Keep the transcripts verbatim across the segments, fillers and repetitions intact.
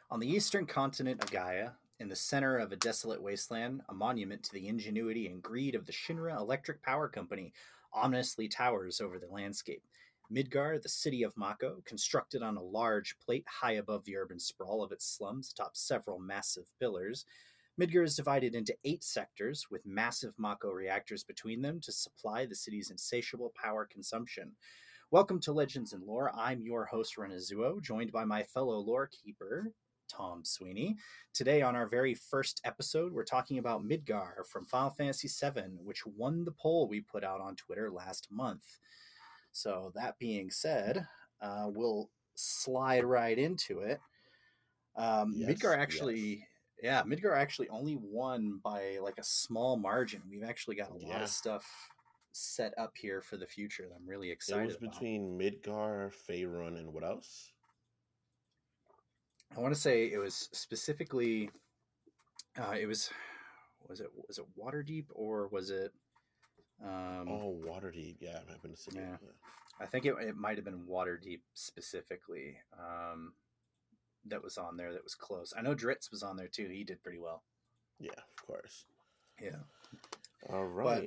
On the eastern continent of Gaia, in the center of a desolate wasteland, a monument to the ingenuity and greed of the Shinra Electric Power Company ominously towers over the landscape. Midgar, the city of Mako, constructed on a large plate high above the urban sprawl of its slums atop several massive pillars. Midgar is divided into eight sectors, with massive Mako reactors between them to supply the city's insatiable power consumption. Welcome to Legends and Lore. I'm your host, Renazuo, joined by my fellow lore keeper, Tom Sweeney. Today, on our very first episode, we're talking about Midgar from Final Fantasy seven, which won the poll we put out on Twitter last month. So, that being said, uh, we'll slide right into it. Um, Yes, Midgar yes. actually, yeah, Midgar actually only won by like a small margin. We've actually got a lot Yeah. of stuff set up here for the future that I'm really It excited was about. between Midgar, Faerun, and what else? I want to say it was specifically, uh, it was, was it was it Waterdeep or was it? Um, Oh, Waterdeep. Yeah, I've been to city. yeah. Yeah. I think it, it might have been Waterdeep specifically um, that was on there. That was close. I know Dritz was on there too. He did pretty well. Yeah, of course. Yeah. All right.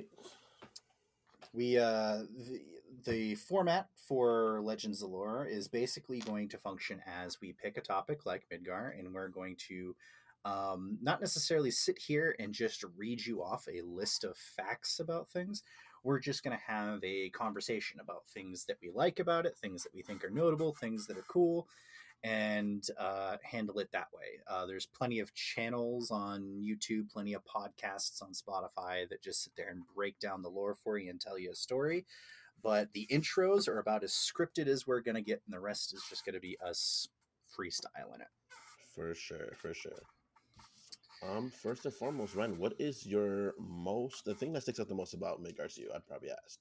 We uh, the, the format for Legends of Lore is basically going to function as we pick a topic like Midgar, and we're going to um, not necessarily sit here and just read you off a list of facts about things. We're just going to have a conversation about things that we like about it, things that we think are notable, things that are cool, and uh, handle it that way. Uh, there's plenty of channels on YouTube, plenty of podcasts on Spotify that just sit there and break down the lore for you and tell you a story. But the intros are about as scripted as we're going to get, and the rest is just going to be us freestyling it. For sure, for sure. Um, first and foremost, Ren, what is your most, the thing that sticks out the most about Midgar to you, I'd probably ask?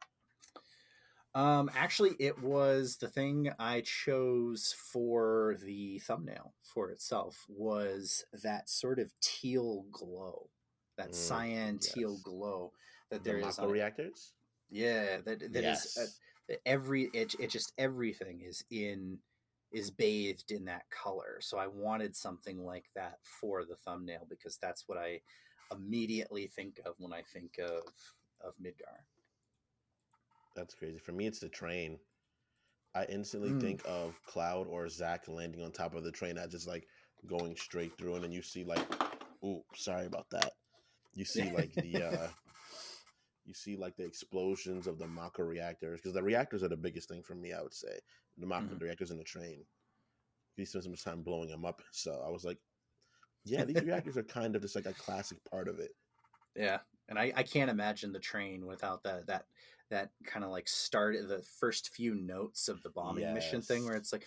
Um, actually, it was the thing I chose for the thumbnail for itself was that sort of teal glow, that Mm, cyan teal yes. glow that The there is Mako on it. reactors? Yeah, that that is uh, Yes. that every it, it just everything is in is bathed in that color. So I wanted something like that for the thumbnail because that's what I immediately think of when I think of of Midgar. That's crazy. For me, it's the train. I instantly Mm. think of Cloud or Zack landing on top of the train that just like going straight through, and then you see like, ooh, sorry about that. You see like the uh you see like the explosions of the Mako reactors, because the reactors are the biggest thing for me, I would say. The Mako Mhm. the reactors in the train. He spent some time blowing them up. So I was like, yeah, these reactors are kind of just like a classic part of it. Yeah, and I, I can't imagine the train without that that that kind of like start the first few notes of the bombing mission thing where Yes. it's like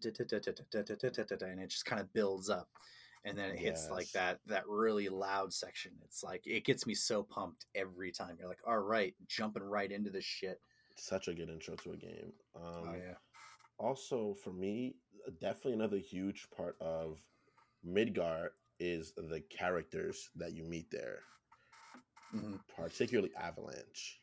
and it just kind of builds up, and then it hits like Yes. that that really loud section. It's like it gets me so pumped every time. You're like, all right, jumping right into this shit. Such a good intro to a game. Um Oh yeah. Also, for me, definitely another huge part of Midgar is the characters that you meet there, Mhm. particularly Avalanche.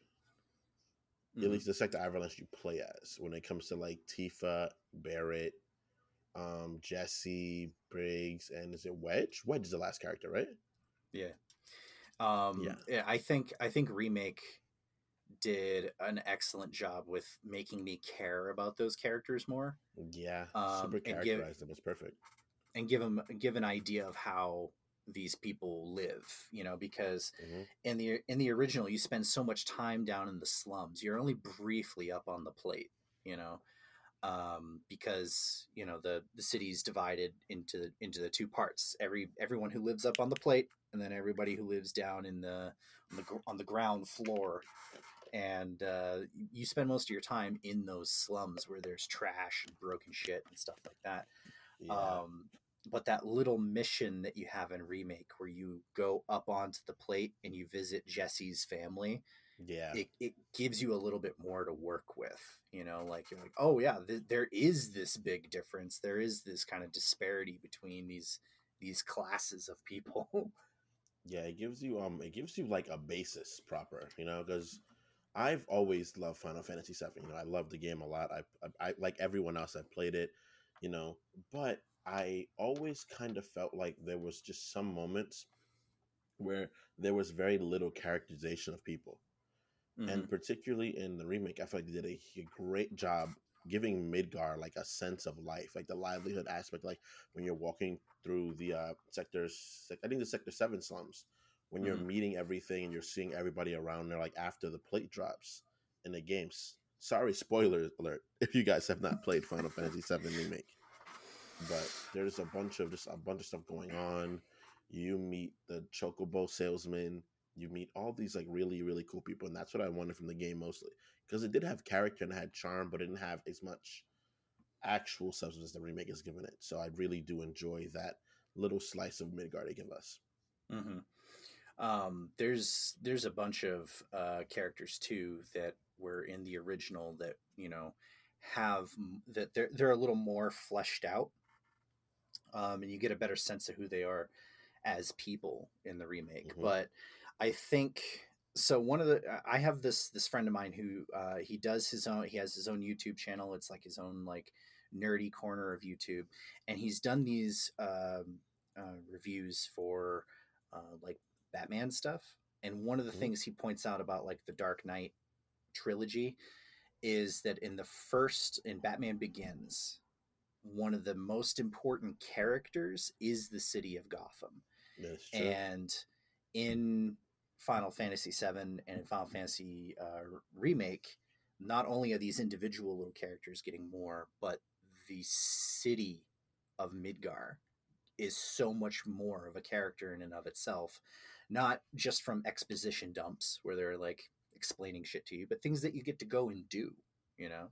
At Mhm. least the sector Avalanche you play as. When it comes to like Tifa, Barrett, um, Jesse, Briggs, and is it Wedge? Wedge is the last character, right? Yeah. Um, Yeah. yeah. I think I think remake did an excellent job with making me care about those characters more. Yeah. Um, Super and give characterized them. It's perfect. and give them give an idea of how these people live, you know, because hmm in the in the original you spend so much time down in the slums. You're only briefly up on the plate, you know, um, because you know the the city's divided into into the two parts. Every everyone who lives up on the plate, and then everybody who lives down in the on the, on the ground floor. And uh, you spend most of your time in those slums where there's trash and broken shit and stuff like that. Yeah. Um, but that little mission that you have in remake where you go up onto the plate and you visit Jesse's family, Yeah. it, it gives you a little bit more to work with, you know, like you're like, oh yeah, th- there is this big difference. There is this kind of disparity between these, these classes of people. Yeah, it gives you um it gives you like a basis proper, you know, because I've always loved Final Fantasy seven. You know, I love the game a lot. I, I, I like everyone else. I've played it, you know, but I always kind of felt like there was just some moments where there was very little characterization of people. Mm-hmm. And particularly in the remake, I feel like they did a, a great job giving Midgar like a sense of life, like the livelihood aspect. Like when you're walking through the uh, sectors, I think the Sector Seven slums, when you're Mm-hmm. meeting everything and you're seeing everybody around there, like after the plate drops in the games. Sorry, spoiler alert if you guys have not played Final Fantasy seven remake, but there's a bunch of just a bunch of stuff going on. You meet the chocobo salesman. You meet all these like really really cool people, and that's what I wanted from the game mostly because it did have character and it had charm, but it didn't have as much actual substance the remake has given it. So I really do enjoy that little slice of Midgard they give us. Mm-hmm. Um, there's there's a bunch of uh, characters too that were in the original that you know have that they're they're a little more fleshed out, um, and you get a better sense of who they are as people in the remake. Mm-hmm. But I think so. One of the I have this this friend of mine who uh, he does his own. He has his own YouTube channel. It's like his own like nerdy corner of YouTube, and he's done these um, uh, reviews for uh, like Batman stuff. And one of the Mm-hmm. things he points out about like the Dark Knight trilogy is that in the first in Batman Begins, one of the most important characters is the city of Gotham. That's true. And in Final Fantasy seven and in Final Fantasy uh, Remake, not only are these individual little characters getting more, but the city of Midgar is so much more of a character in and of itself, not just from exposition dumps where they're like explaining shit to you, but things that you get to go and do, you know?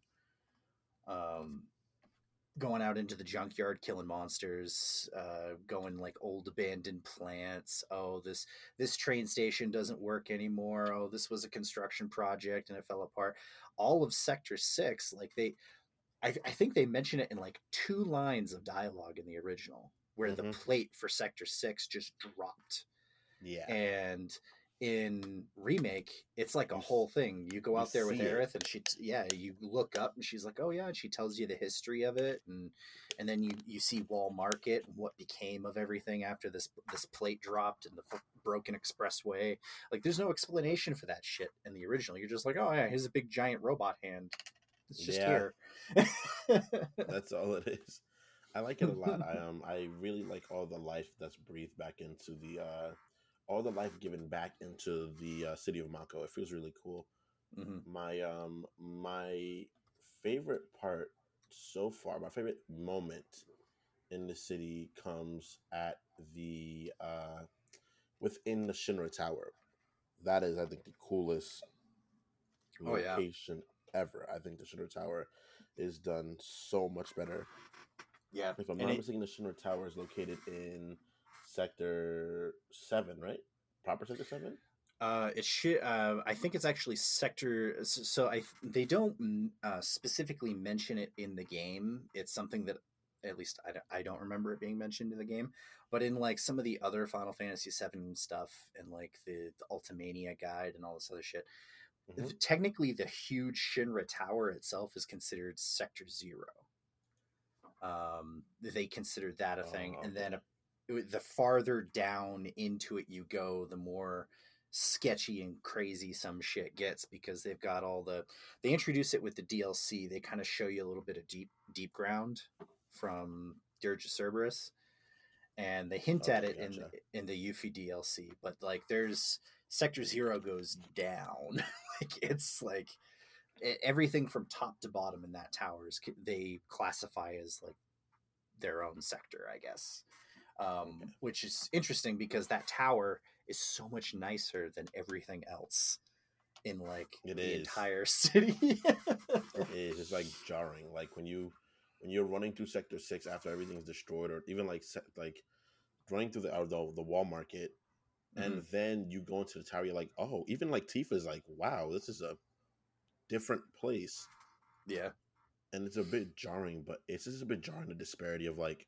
Um, going out into the junkyard killing monsters, uh going like old abandoned plants. Oh, this this train station doesn't work anymore. Oh, this was a construction project and it fell apart. All of Sector six, like they I, I think they mention it in like two lines of dialogue in the original where the Mm-hmm. plate for Sector six just dropped. Yeah, And in remake it's like a you whole thing. You go you out there with see it. Aerith and she yeah, you look up and she's like, oh yeah, and she tells you the history of it. and and then you you see Wall Market and what became of everything after this this plate dropped and the f- broken expressway. Like there's no explanation for that shit in the original. You're just like, oh yeah, here's a big giant robot hand, it's just Yeah, here. that's all it is. I like it a lot. I um I really like all the life that's breathed back into the uh all the life given back into the uh, city of Mako. It feels really cool. Hmm. My um my favorite part so far, my favorite moment in the city comes at the uh within the Shinra Tower. That is, I think, the coolest Oh yeah. location ever. I think the Shinra Tower is done so much better. Yeah. If I'm And not it, mistaken, the Shinra Tower is located in Sector Seven, right? Proper Sector Seven. Uh, it should. Uh, I think it's actually sector. So so I they don't mm, uh, specifically mention it in the game. It's something that at least I don't, I don't remember it being mentioned in the game. But in like some of the other Final Fantasy seven stuff and like the, the Ultimania guide and all this other shit, Mm-hmm. technically the huge Shinra Tower itself is considered Sector Zero. Um, they consider that a thing, Oh, and okay. then a, the farther down into it you go, the more sketchy and crazy some shit gets because they've got all the they introduce it with the D L C. They kind of show you a little bit of deep deep ground from Dirge of Cerberus, and they hint at Okay, it in gotcha. in the Yuffie D L C. But like, there's Sector Zero goes down, like it's like e- everything from top to bottom in that tower is they classify as like their own sector, I guess. Okay. Um, which is interesting because that tower is so much nicer than everything else in like It the is. entire city. It is. It's like jarring. Like when you when you're running through Sector Six after everything's destroyed, or even like se- like running through the uh, the, the wall market, Hmm. and then you go into the tower. You're like, oh, even like Tifa's like, wow, this is a different place, Yeah. and it's a bit jarring. But it's just a bit jarring the disparity of like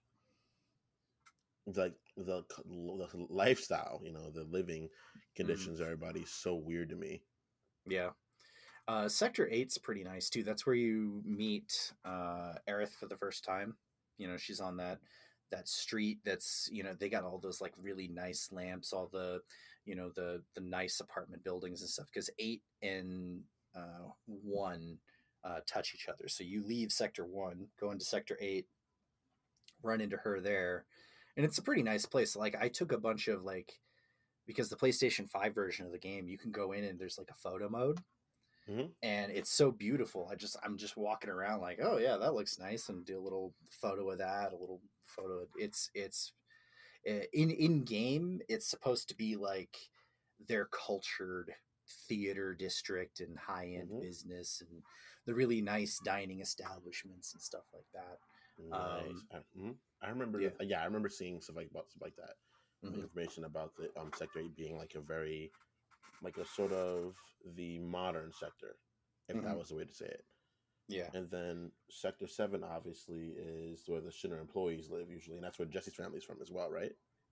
like the, the lifestyle, you know, the living Hmm. conditions. Everybody's so weird to me. Yeah. Uh, Sector eight's pretty nice too. That's where you meet uh, Aerith for the first time. You know, she's on that that street that's, you know, they got all those like really nice lamps, all the, you know, the the nice apartment buildings and stuff, because eight and uh, one uh, touch each other. So you leave sector one, go into sector eight, run into her there, and it's a pretty nice place. Like I took a bunch of like, because the PlayStation five version of the game, you can go in and there's like a photo mode, Mm-hmm. and it's so beautiful. I just I'm just walking around like, oh yeah, that looks nice, and do a little photo of that, a little photo. Of, it's it's uh, in in game. It's supposed to be like their cultured theater district and high end Mm-hmm. business and the really nice dining establishments and stuff like that. Nice. Um, I, mhm. I remember. yeah. The, yeah, I remember seeing stuff like about stuff like that. Mm-hmm. Information about the um sector eight being like a very, like a sort of the modern sector, if Mm-hmm. that was the way to say it. Yeah. And then sector seven obviously is where the Shinra employees live usually, and that's where Jesse's family's from as well, right?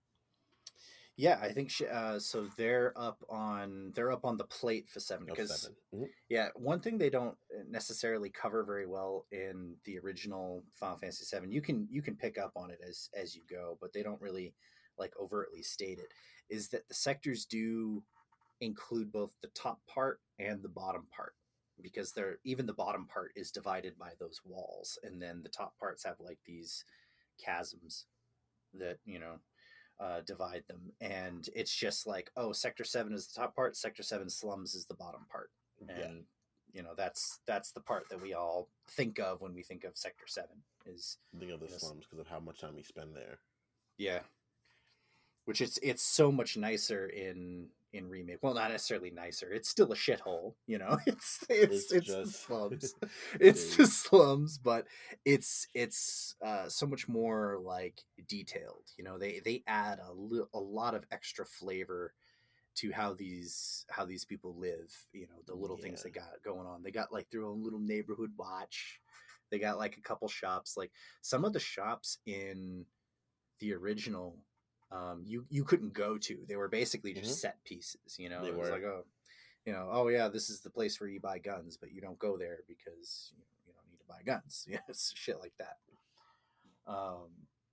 Yeah, I think she, uh, so. They're up on they're up on the plate for seven Oh, because seven. Mm-hmm. yeah, one thing they don't necessarily cover very well in the original Final Fantasy seven. You can you can pick up on it as as you go, but they don't really like overtly state it. Is that the sectors do include both the top part and the bottom part, because they're even the bottom part is divided by those walls, and then the top parts have like these chasms that, you know, uh, divide them, and it's just like, oh, sector seven is the top part, sector seven slums is the bottom part, and Yeah. you know that's that's the part that we all think of when we think of sector seven is Think of the you know, slums because of how much time we spend there. yeah, which it's it's so much nicer in in remake. Well, not necessarily nicer, it's still a shithole, you know. it's it's It's it's the just slums, it it's the is. slums, but it's it's uh so much more like detailed, you know. They they add a, li- a lot of extra flavor to how these how these people live, you know, the little things Yeah. they got going on. They got like their own little neighborhood watch. They got like a couple shops. Like some of the shops in the original, um, you you couldn't go to. They were basically just Mhm. set pieces. You know, They it was were. like, oh, you know, oh yeah, this is the place where you buy guns, but you don't go there because you, know, you don't need to buy guns. Yeah, it's shit like that. Um,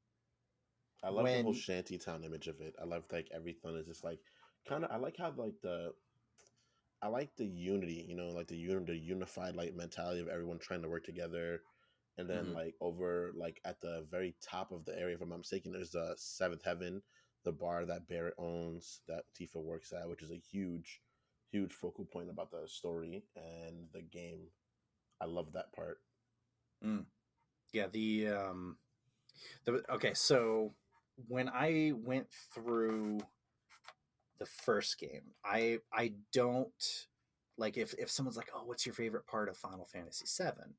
I love the whole when shanty town image of it. I love like everything is just like kind of. I like how like the I like the unity, you know, like the un- the unified like mentality of everyone trying to work together. And then Mhm. like over like at the very top of the area, if I'm not mistaken, there's the Seventh Heaven, the bar that Barrett owns, that Tifa works at, which is a huge, huge focal point about the story and the game. I love that part. mm, yeah, the um, the okay, so when I went through the first game, I I don't like if if someone's like, "Oh, what's your favorite part of Final Fantasy seven?"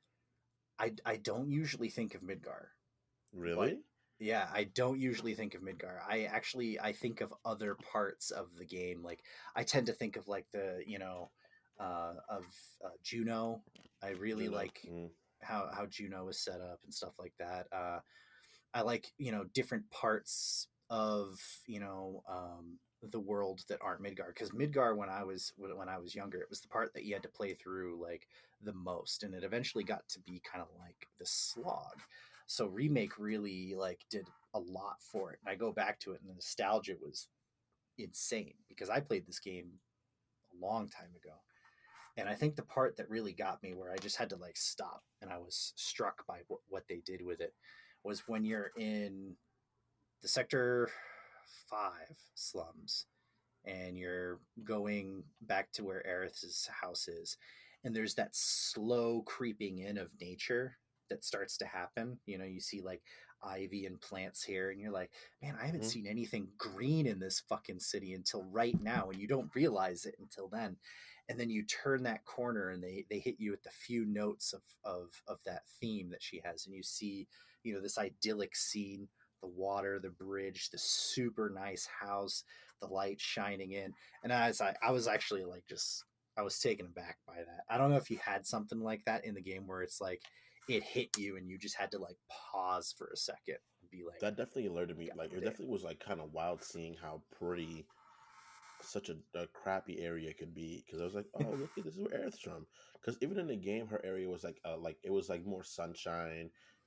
I I don't usually think of Midgar, but Really? yeah, I don't usually think of Midgar. I actually I think of other parts of the game. Like I tend to think of like the, you know, uh, of uh, Juno. I really Juno. like Mm. how how Juno is set up and stuff like that. Uh, I like, you know, different parts of, you know, um, the world that aren't Midgar, because Midgar when I was when I was younger, it was the part that you had to play through like the most, and it eventually got to be kind of like the slog. So remake really like did a lot for it, and I go back to it, and the nostalgia was insane because I played this game a long time ago. And I think the part that really got me, where I just had to like stop and I was struck by what, what they did with it, was when you're in the sector five slums and you're going back to where Aerith's house is, and there's that slow creeping in of nature that starts to happen. You know, you see like ivy and plants here, and you're like, man, I haven't Hmm. seen anything green in this fucking city until right now, and you don't realize it until then. And then you turn that corner, and they they hit you with the few notes of of of that theme that she has, and you see, you know, this idyllic scene, the water, the bridge, the super nice house, the light shining in. And as I, I was actually like, just, I was taken aback by that. I don't know if you had something like that in the game where it's like, it hit you and you just had to like pause for a second and be like, That definitely alerted me. God Like, it damn. definitely was like kind of wild seeing how pretty such a, a crappy area could be. Because I was like, oh, look at this is where Aerith's from. Because even in the game, her area was like, uh, like it was like more sunshine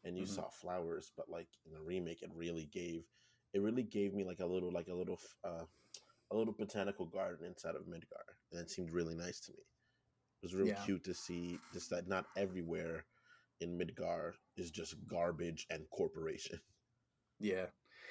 and you Hmm. saw flowers. But like in the remake, it really gave it really gave me like a little like a little uh, a little botanical garden inside of Midgar, and it seemed really nice to me. It was real Yeah. cute to see just that not everywhere in Midgar is just garbage and corporation. Yeah.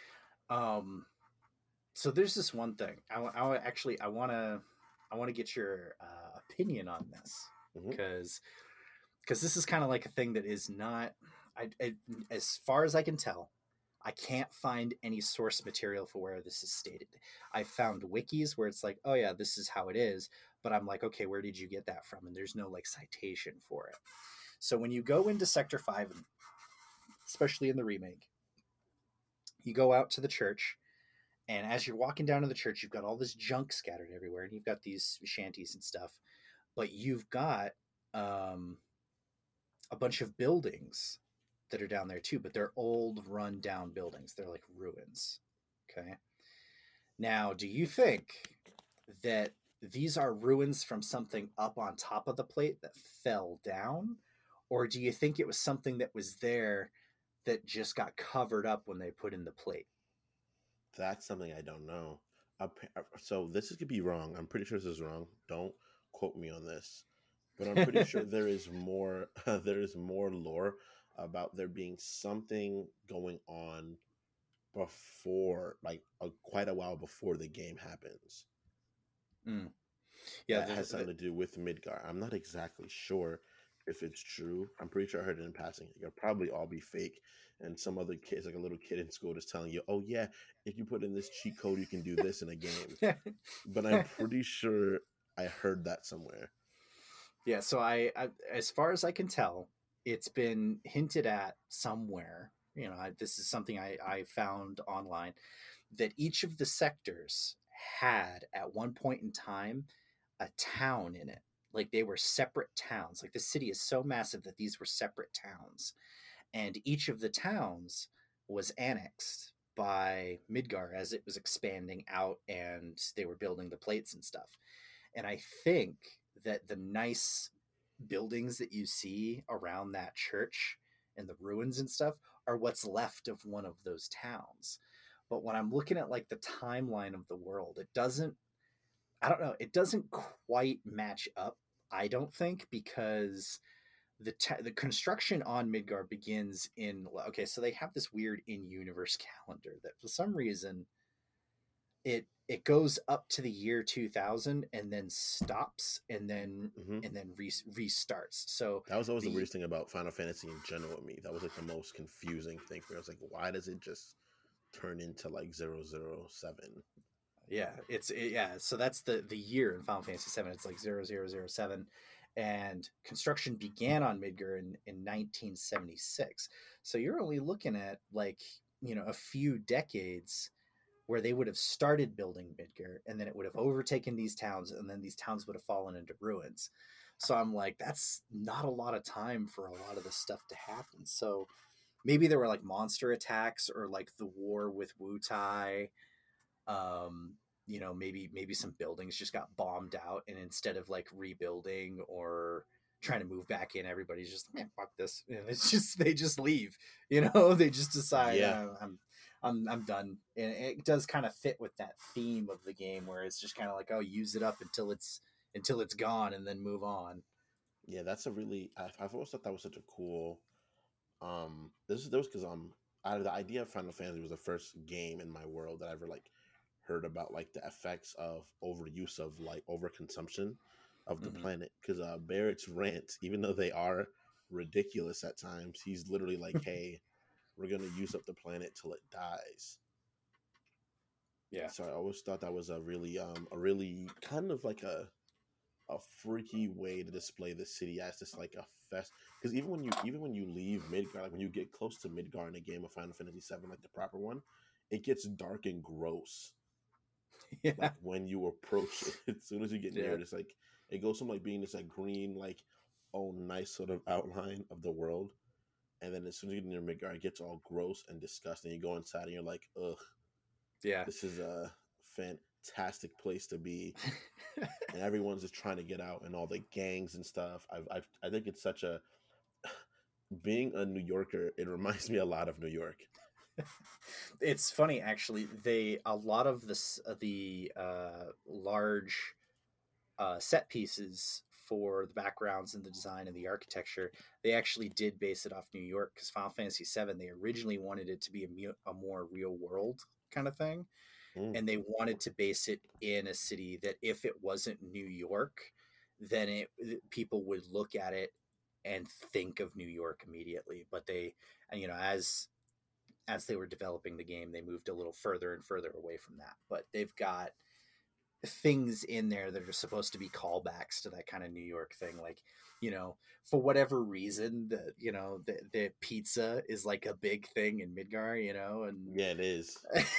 Um, so there's this one thing I, wa- I wa- actually I want to I want to get your uh, opinion on this Hmm. because because this is kind of like a thing that is not I, I as far as I can tell, I can't find any source material for where this is stated. I found wikis where it's like, oh yeah, this is how it is, but I'm like, okay, where did you get that from? And there's no like citation for it. So when you go into Sector Five, especially in the remake, you go out to the church, and as you're walking down to the church, you've got all this junk scattered everywhere, and you've got these shanties and stuff, but you've got um, a bunch of buildings that are down there too, but they're old, run down buildings. They're like ruins. Okay. Now, do you think that these are ruins from something up on top of the plate that fell down? Or do you think it was something that was there that just got covered up when they put in the plate? That's something I don't know. So this could be wrong. I'm pretty sure this is wrong. Don't quote me on this, but I'm pretty sure there is more. There is more lore about there being something going on before, like a, quite a while before the game happens. Mm. Yeah, That the, has something the, to do with Midgar. I'm not exactly sure if it's true. I'm pretty sure I heard it in passing. It could probably all be fake. And some other kids, like a little kid in school, just telling you, oh, yeah, if you put in this cheat code, you can do this in a game. But I'm pretty sure I heard that somewhere. yeah. So I, I, as far as I can tell, it's been hinted at somewhere. You know, I, this is something I, I found online that each of the sectors had at one point in time a town in it. Like they were separate towns. Like the city is so massive that these were separate towns. And each of the towns was annexed by Midgar as it was expanding out and they were building the plates and stuff. And I think that the nice buildings that you see around that church and the ruins and stuff are what's left of one of those towns. But when I'm looking at like the timeline of the world, it doesn't, I don't know, it doesn't quite match up, I don't think, because the te- the construction on Midgar begins in, okay, so they have this weird in-universe calendar that for some reason it it goes up to the year two thousand and then stops and then Hmm. and then re- restarts. So That was always the the weirdest thing about Final Fantasy in general with me. That was like the most confusing thing for me. I was like, why does it just turn into like zero zero seven? yeah, it's it, yeah, so that's the the year in Final Fantasy seven. It's like zero zero zero seven, and construction began on Midgar in in nineteen seventy-six. So you're only looking at like, you know, a few decades where they would have started building Midgar and then it would have overtaken these towns and then these towns would have fallen into ruins. So I'm like, that's not a lot of time for a lot of this stuff to happen. So maybe there were like monster attacks or like the war with Wutai. Um, you know, maybe maybe some buildings just got bombed out, and instead of like rebuilding or trying to move back in, everybody's just, man, fuck this. And it's just they just leave. You know, they just decide, Yeah, uh, I'm I'm I'm done. And it does kind of fit with that theme of the game where it's just kind of like, oh, use it up until it's until it's gone, and then move on. yeah, that's a really. I, I've always thought that was such a cool. Um, this is this because um, I, the idea of Final Fantasy was the first game in my world that I ever like heard about like the effects of overuse of like overconsumption of the Hmm. planet. Because uh, Barrett's rant, even though they are ridiculous at times, he's literally like, "Hey, we're gonna use up the planet till it dies." Yeah. So I always thought that was a really um a really kind of like a a freaky way to display the city as just like a fest. Because even when you even when you leave Midgar, like when you get close to Midgar in a game of Final Fantasy seven, like the proper one, it gets dark and gross. Yeah. Like when you approach it, as soon as you get near Yeah. it, it's like it goes from like being this like green, like oh nice sort of outline of the world, and then as soon as you get near Midgar, it gets all gross and disgusting. You go inside and you're like, ugh, Yeah. this is a fantastic place to be. And everyone's just trying to get out and all the gangs and stuff. I've, I've I think it's such a being a New Yorker, it reminds me a lot of New York. It's funny actually. They a lot of this the uh, large uh, set pieces for the backgrounds and the design and the architecture, they actually did base it off New York because Final Fantasy seven, they originally wanted it to be a, mu- a more real world kind of thing. Mm. And they wanted to base it in a city that if it wasn't New York, then it people would look at it and think of New York immediately. But they, and you know, as as they were developing the game, they moved a little further and further away from that. But they've got things in there that are supposed to be callbacks to that kind of New York thing. Like, you know, for whatever reason, the you know the the pizza is like a big thing in Midgar, you know, and Yeah, it is.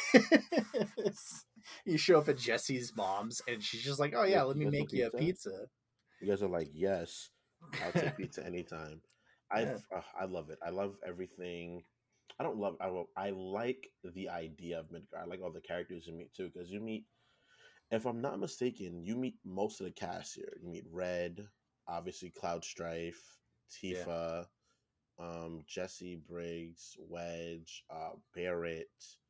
you show up at Jesse's mom's and she's just like, "Oh You yeah, guys, let you me guys want make you a pizza? pizza." You guys are like, yes, I'll take pizza anytime. I Yeah. uh, I love it. I love everything. I don't love. I will- I like the idea of Midgar. I like all the characters you meet too, because you meet. If I'm not mistaken, you meet most of the cast here. You meet Red, obviously Cloud Strife, Yeah. Tifa, um, Jesse Briggs, Wedge, uh, Barrett.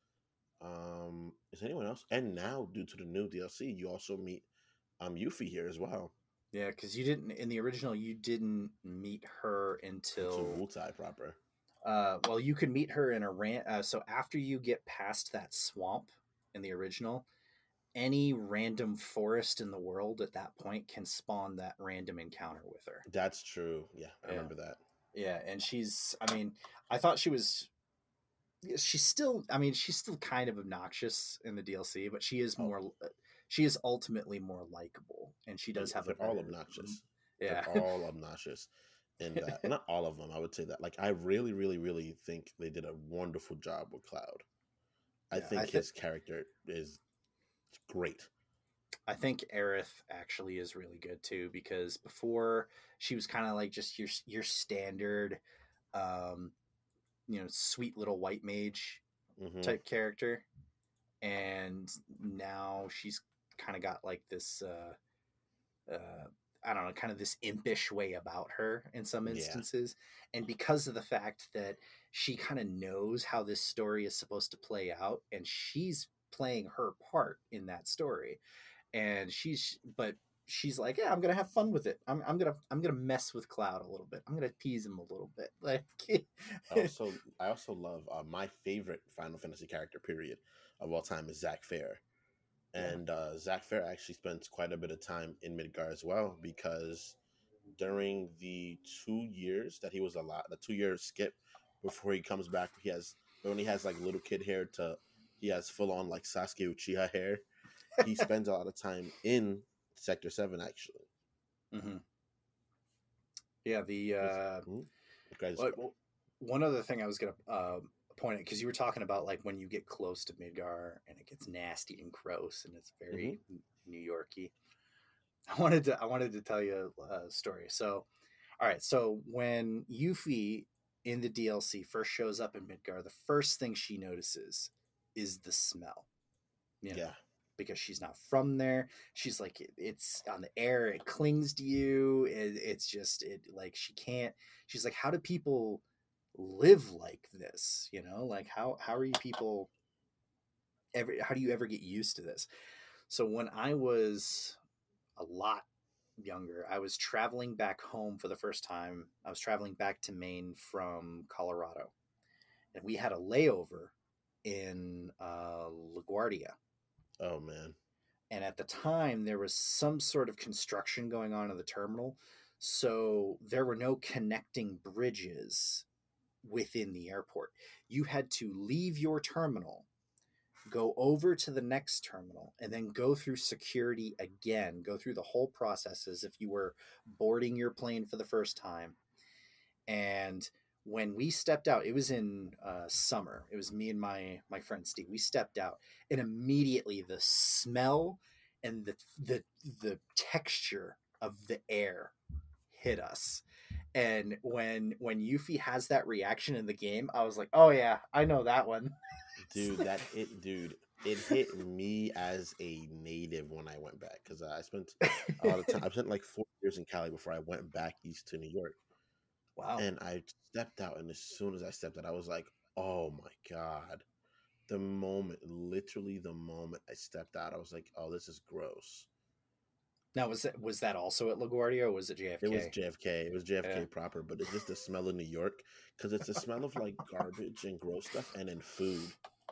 Um, is anyone else? And now, due to the new D L C, you also meet um Yuffie here as well. Yeah, because you didn't in the original. You didn't meet her Into until Wutai proper. uh, well, you can meet her in a ran. Uh, so after you get past that swamp in the original, any random forest in the world at that point can spawn that random encounter with her. That's true. Yeah, I Yeah, remember that. yeah, and she's. I mean, I thought she was. She's still. I mean, she's still kind of obnoxious in the D L C, but she is Oh, more. She is ultimately more likable, and she oh does yeah, have a they're all better. obnoxious. They're Yeah. all obnoxious. In that, well, not all of them. I would say that. Like, I really, really, really think they did a wonderful job with Cloud. I Yeah, I think think his character is great. I think Aerith actually is really good too because before she was kind of like just your your standard, um, you know, sweet little white mage Hmm. type character, and now she's kind of got like this, uh, uh, I don't know, kind of this impish way about her in some Yeah, instances, and because of the fact that she kind of knows how this story is supposed to play out, and she's playing her part in that story and she's but she's like, yeah, I'm gonna have fun with it. I'm, I'm gonna I'm gonna mess with Cloud a little bit. I'm gonna tease him a little bit. Like, I also I also love uh, my favorite Final Fantasy character period of all time is Zack Fair, yeah, and uh, Zack Fair actually spends quite a bit of time in Midgar as well because during the two years that he was alive, the two year skip before he comes back, he has when he has like little kid hair to he has full on like Sasuke Uchiha hair. He spends a lot of time in Sector Seven actually. hmm yeah. The It's, uh, mm, guys, what, what- one other thing I was gonna uh, point out because you were talking about like when you get close to Midgar and it gets nasty and gross and it's mm-hmm, very New Yorky. I wanted to I wanted to tell you a story. So, all right. So when Yuffie in the D L C first shows up in Midgar, the first thing she notices is the smell. You yeah, know, because she's not from there. She's like it's on the air. It clings to you. It, it's just it like she can't. She's like, how do people live like this? You know, like how how are you people ever? How do you ever get used to this? So when I was a lot younger, I was traveling back home for the first time. I was traveling back to Maine from Colorado, and we had a layover in uh, LaGuardia. oh man, And at the time, there was some sort of construction going on in the terminal, so there were no connecting bridges within the airport. You had to leave your terminal, go over to the next terminal, and then go through security again, go through the whole process as if you were boarding your plane for the first time. And when we stepped out, it was in uh, summer. It was me and my my friend Steve. We stepped out, and immediately the smell and the the the texture of the air hit us. And when when Yuffie has that reaction in the game, I was like, "Oh yeah, I know that one." dude, that hit, dude. It hit me as a native when I went back because I spent a lot of time. I spent like four years in Cali before I went back east to New York. Wow. And I stepped out, and as soon as I stepped out, I was like, "Oh my god!" The moment, literally the moment I stepped out, I was like, "Oh, this is gross." Now was that was that also at LaGuardia or was it It was J F K? J F K. It was J F K Yeah. proper, but it's just the smell of New York because it's the smell of like garbage and gross stuff, and then food,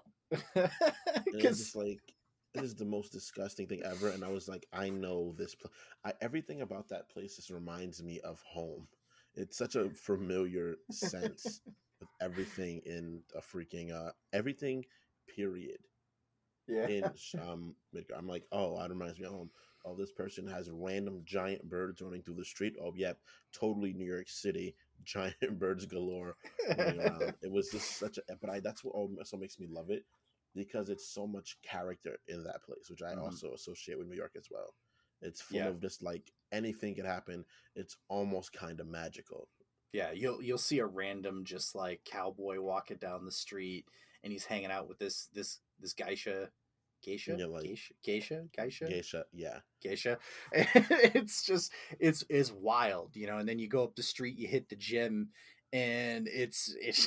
and it's Because just like it is the most disgusting thing ever. And I was like, I know this. Pl- I everything about that place just reminds me of home. It's such a familiar sense with everything in a freaking uh everything. Period. yeah. In um, Midgar. I'm like, oh, that reminds me of home. Oh, this person has random giant birds running through the street. Oh, yep, totally New York City, giant birds galore running around. It was just such a, but I that's what also makes me love it because it's so much character in that place, which I Mhm. also associate with New York as well. It's full Yeah. of just like anything can happen. It's almost kind of magical. Yeah, you'll you'll see a random just like cowboy walking down the street, and he's hanging out with this this this geisha, And geisha, you're like, geisha, geisha, geisha, geisha, yeah, geisha. And it's just it's it's wild, you know. And then you go up the street, you hit the gym, and it's it's.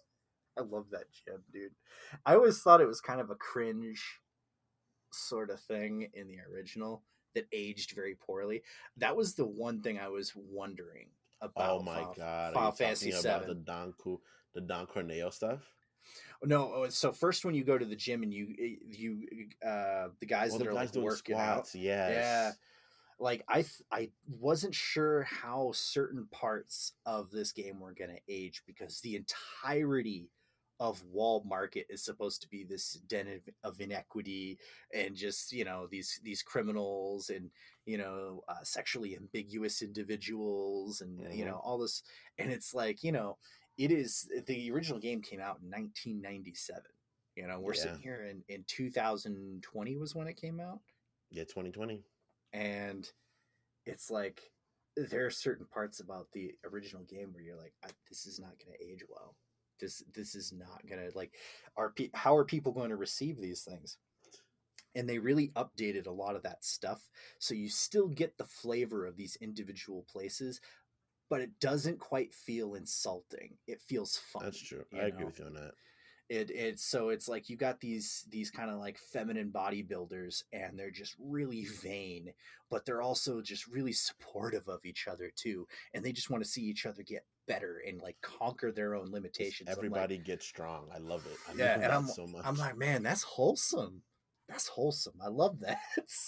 I love that gym, dude. I always thought it was kind of a cringe sort of thing in the original that aged very poorly. That was the one thing I was wondering oh about my Final, god, are you Final Fantasy talking about the seven. Don Cu- the Don Corneo stuff? No, oh, so first when you go to the gym and you you uh the guys Oh, the that are like guys doing working out, squats. yeah, Yes. like I th- I wasn't sure how certain parts of this game were going to age because the entirety of Wall Market is supposed to be this den of, of inequity and just you know these these criminals and you know uh, sexually ambiguous individuals and you Hmm. know all this, and it's like you know it is the original game came out in nineteen ninety-seven. You know we're Yeah. sitting here in in two thousand twenty was when it came out, Yeah. twenty twenty. and it's like there are certain parts about the original game where you're like, this is not going to age well. This this is not going to like, are pe- how are people going to receive these things? And they really updated a lot of that stuff, so you still get the flavor of these individual places, but it doesn't quite feel insulting. It feels fun, That's true. I you agree know. with you on that. It it's so it's like you got these these kind of like feminine bodybuilders and they're just really vain, but they're also just really supportive of each other too, and they just want to see each other get better and like conquer their own Just limitations. I'm like, everybody gets strong. I love it. I yeah, love and that I'm so I'm much. like, man, that's wholesome. That's wholesome. I love that.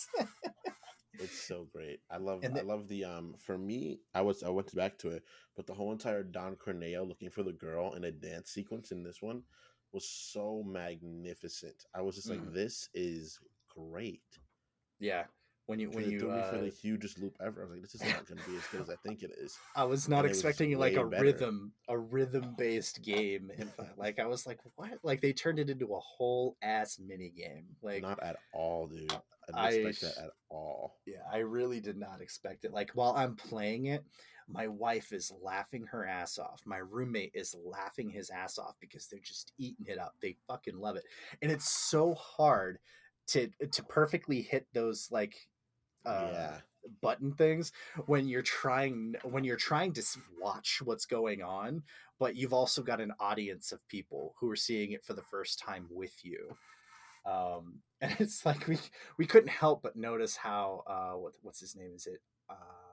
It's so great. I love and I the, love the um for me, I was I went back to it, but the whole entire Don Corneo looking for the girl in a dance sequence in this one was so magnificent. I was just like, mm, this is great. yeah, when you Because when it you threw me for uh the hugest loop ever. I was like, this is not gonna be as good as I think it is. I was not And it was expecting like way a better. rhythm, a rhythm based game. In fact, like I was like, what? Like they turned it into a whole ass mini game. Like Not at all, dude. I didn't I, expect that at all. yeah, I really did not expect it. Like while I'm playing it, my wife is laughing her ass off. My roommate is laughing his ass off because they're just eating it up. They fucking love it, and it's so hard to to perfectly hit those like uh Yeah. button things when you're trying when you're trying to watch what's going on, but you've also got an audience of people who are seeing it for the first time with you. um and it's like we we couldn't help but notice how uh what, what's his name, is it uh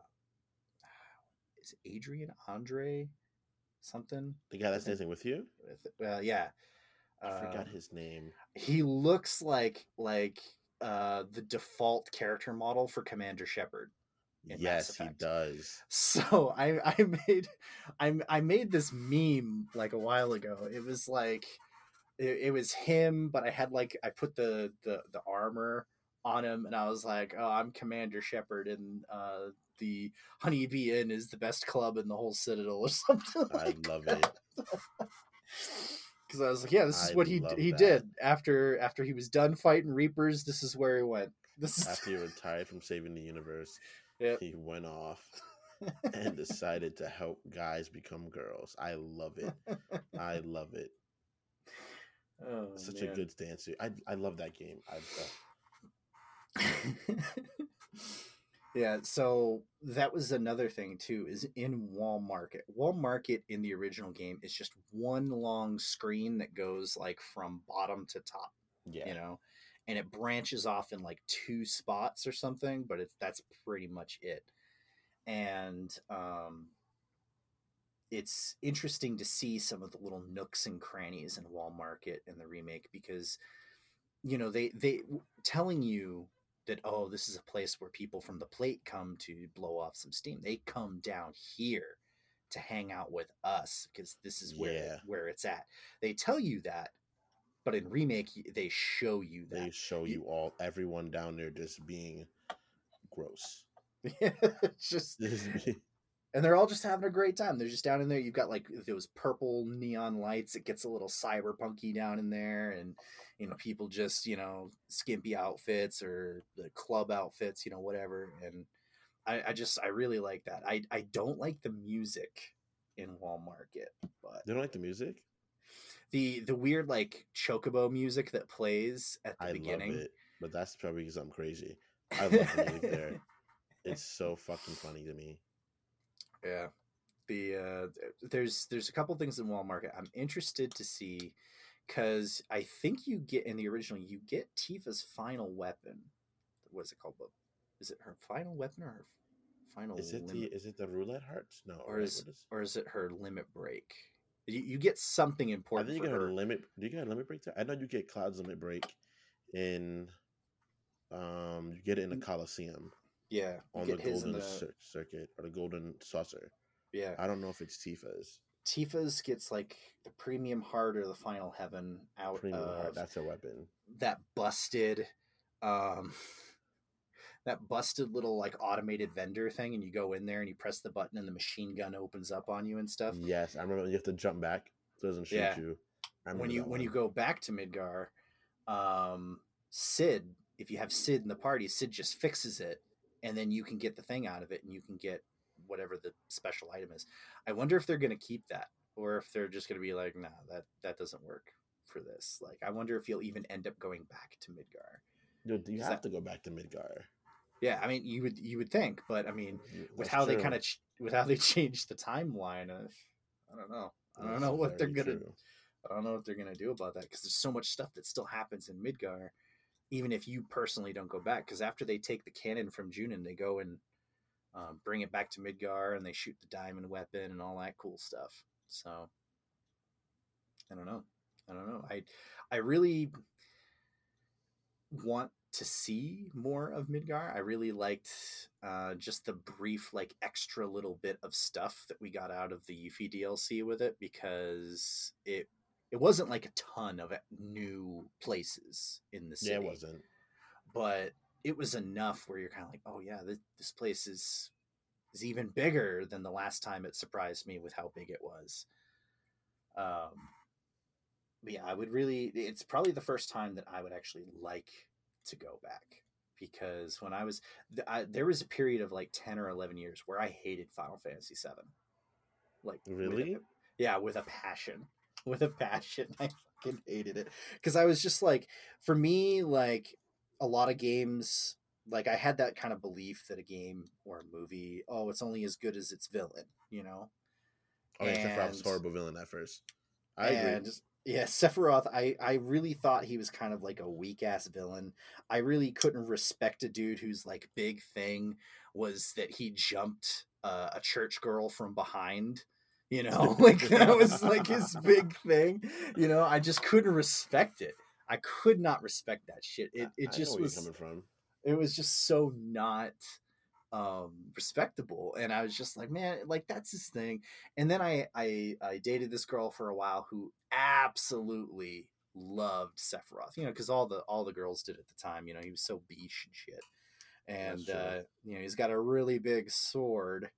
is it Adrian Andre something The guy I that's think dancing with you? with well yeah I forgot um his name. he looks like like uh the default character model for Commander Shepard in Mass Yes, he Effect. does. So I I made I I made this meme like a while ago. It was like it, it was him, but I had like I put the the the armor on him, and I was like, oh, I'm Commander Shepard, and uh, the Honeybee Inn is the best club in the whole Citadel, or something I like love that. it. Because I was like, yeah, this is I what he love he that. did after after he was done fighting Reapers. This is where he went. This is After he retired from saving the universe, yeah. he went off and decided to help guys become girls. I love it. I love it. Oh Such a man. good dance. I I love that game. I uh, Yeah, so that was another thing too, is in Wall Market. Wall Market in the original game is just one long screen that goes like from bottom to top, Yeah. you know, and it branches off in like two spots or something, but it's that's pretty much it. And um it's interesting to see some of the little nooks and crannies in Wall Market in the remake because you know they they telling you that, oh, this is a place where people from the plate come to blow off some steam. They come down here to hang out with us because this is where Yeah. where it's at. They tell you that, but in remake they show you They that. show you all everyone down there just being gross. It's just Just be- and they're all just having a great time. They're just down in there. You've got like those purple neon lights. It gets a little cyberpunky down in there, and you know people just you know skimpy outfits or the club outfits, you know whatever. And I, I just I really like that. I I don't like the music in Wall Market, but They don't like the music. the the weird like chocobo music that plays at the I beginning. love it, but that's probably because I'm crazy. I love the music there. It's so fucking funny to me. Yeah. The uh there's there's a couple things in Wall Market I'm interested to see because I think you get in the original you get Tifa's final weapon. What is it called? Is it her final weapon or her final Is it limit? the is it the roulette hearts? No, or right? is What is? or is it her limit break? You, you get something I important think for you got her. a limit. Do you get a limit break? There? I know you get Cloud's limit break in. Um, you get it in the Coliseum. Yeah, you On the get his in golden the cir- circuit or the golden saucer. yeah. I don't know if it's Tifa's. Tifa's gets like the premium heart or the final heaven out Premium of heart. That's a weapon. that busted um that busted little like automated vendor thing, and you go in there and you press the button and the machine gun opens up on you and stuff. Yes, I remember you have to jump back so it doesn't shoot Yeah. you. I When remember you that when one. you go back to Midgar, um Sid, if you have Sid in the party, Sid just fixes it and then you can get the thing out of it and you can get whatever the special item is. I wonder if they're going to keep that or if they're just going to be like, nah, that that doesn't work for this. Like, I wonder if you'll even end up going back to Midgar. Dude, you Is have that- to go back to Midgar. Yeah, I mean, you would you would think, but I mean, with That's how they true. kind of ch- with how they changed the timeline, of, I don't know. I don't That's know what they're very gonna. true. I don't know what they're gonna do about that because there's so much stuff that still happens in Midgar, even if you personally don't go back. Because after they take the cannon from Junin, they go and um, bring it back to Midgar and they shoot the diamond weapon and all that cool stuff. So I don't know. I don't know. I I really want to see more of Midgar. I really liked uh, just the brief, like, extra little bit of stuff that we got out of the Yuffie D L C with it because it it wasn't like a ton of new places in the city. Yeah, it wasn't. But it was enough where you're kind of like, oh yeah, this, this place is is even bigger than the last time it surprised me with how big it was. Um, but yeah, I would really. It's probably the first time that I would actually like to go back because when I was I, there was a period of like ten or eleven years where I hated Final Fantasy seven. Like Really? with a, yeah, with a passion, with a passion. I fucking hated it because I was just like, for me, like a lot of games, like I had that kind of belief that a game or a movie, oh, it's only as good as its villain, you know. Oh, yeah, Sephiroth was And- a horrible villain at first. I and agree. yeah, Sephiroth, I, I really thought he was kind of like a weak ass villain. I really couldn't respect a dude whose like big thing was that he jumped uh, a church girl from behind. You know, like that was like his big thing. You know, I just couldn't respect it. I could not respect that shit. It it I know just where you're was coming from. it was just so not um respectable, and I was just like, man, like that's his thing. And then I I I dated this girl for a while who absolutely loved Sephiroth, you know, because all the all the girls did at the time. You know, he was so beesh and shit, and That's true. uh you know, he's got a really big sword.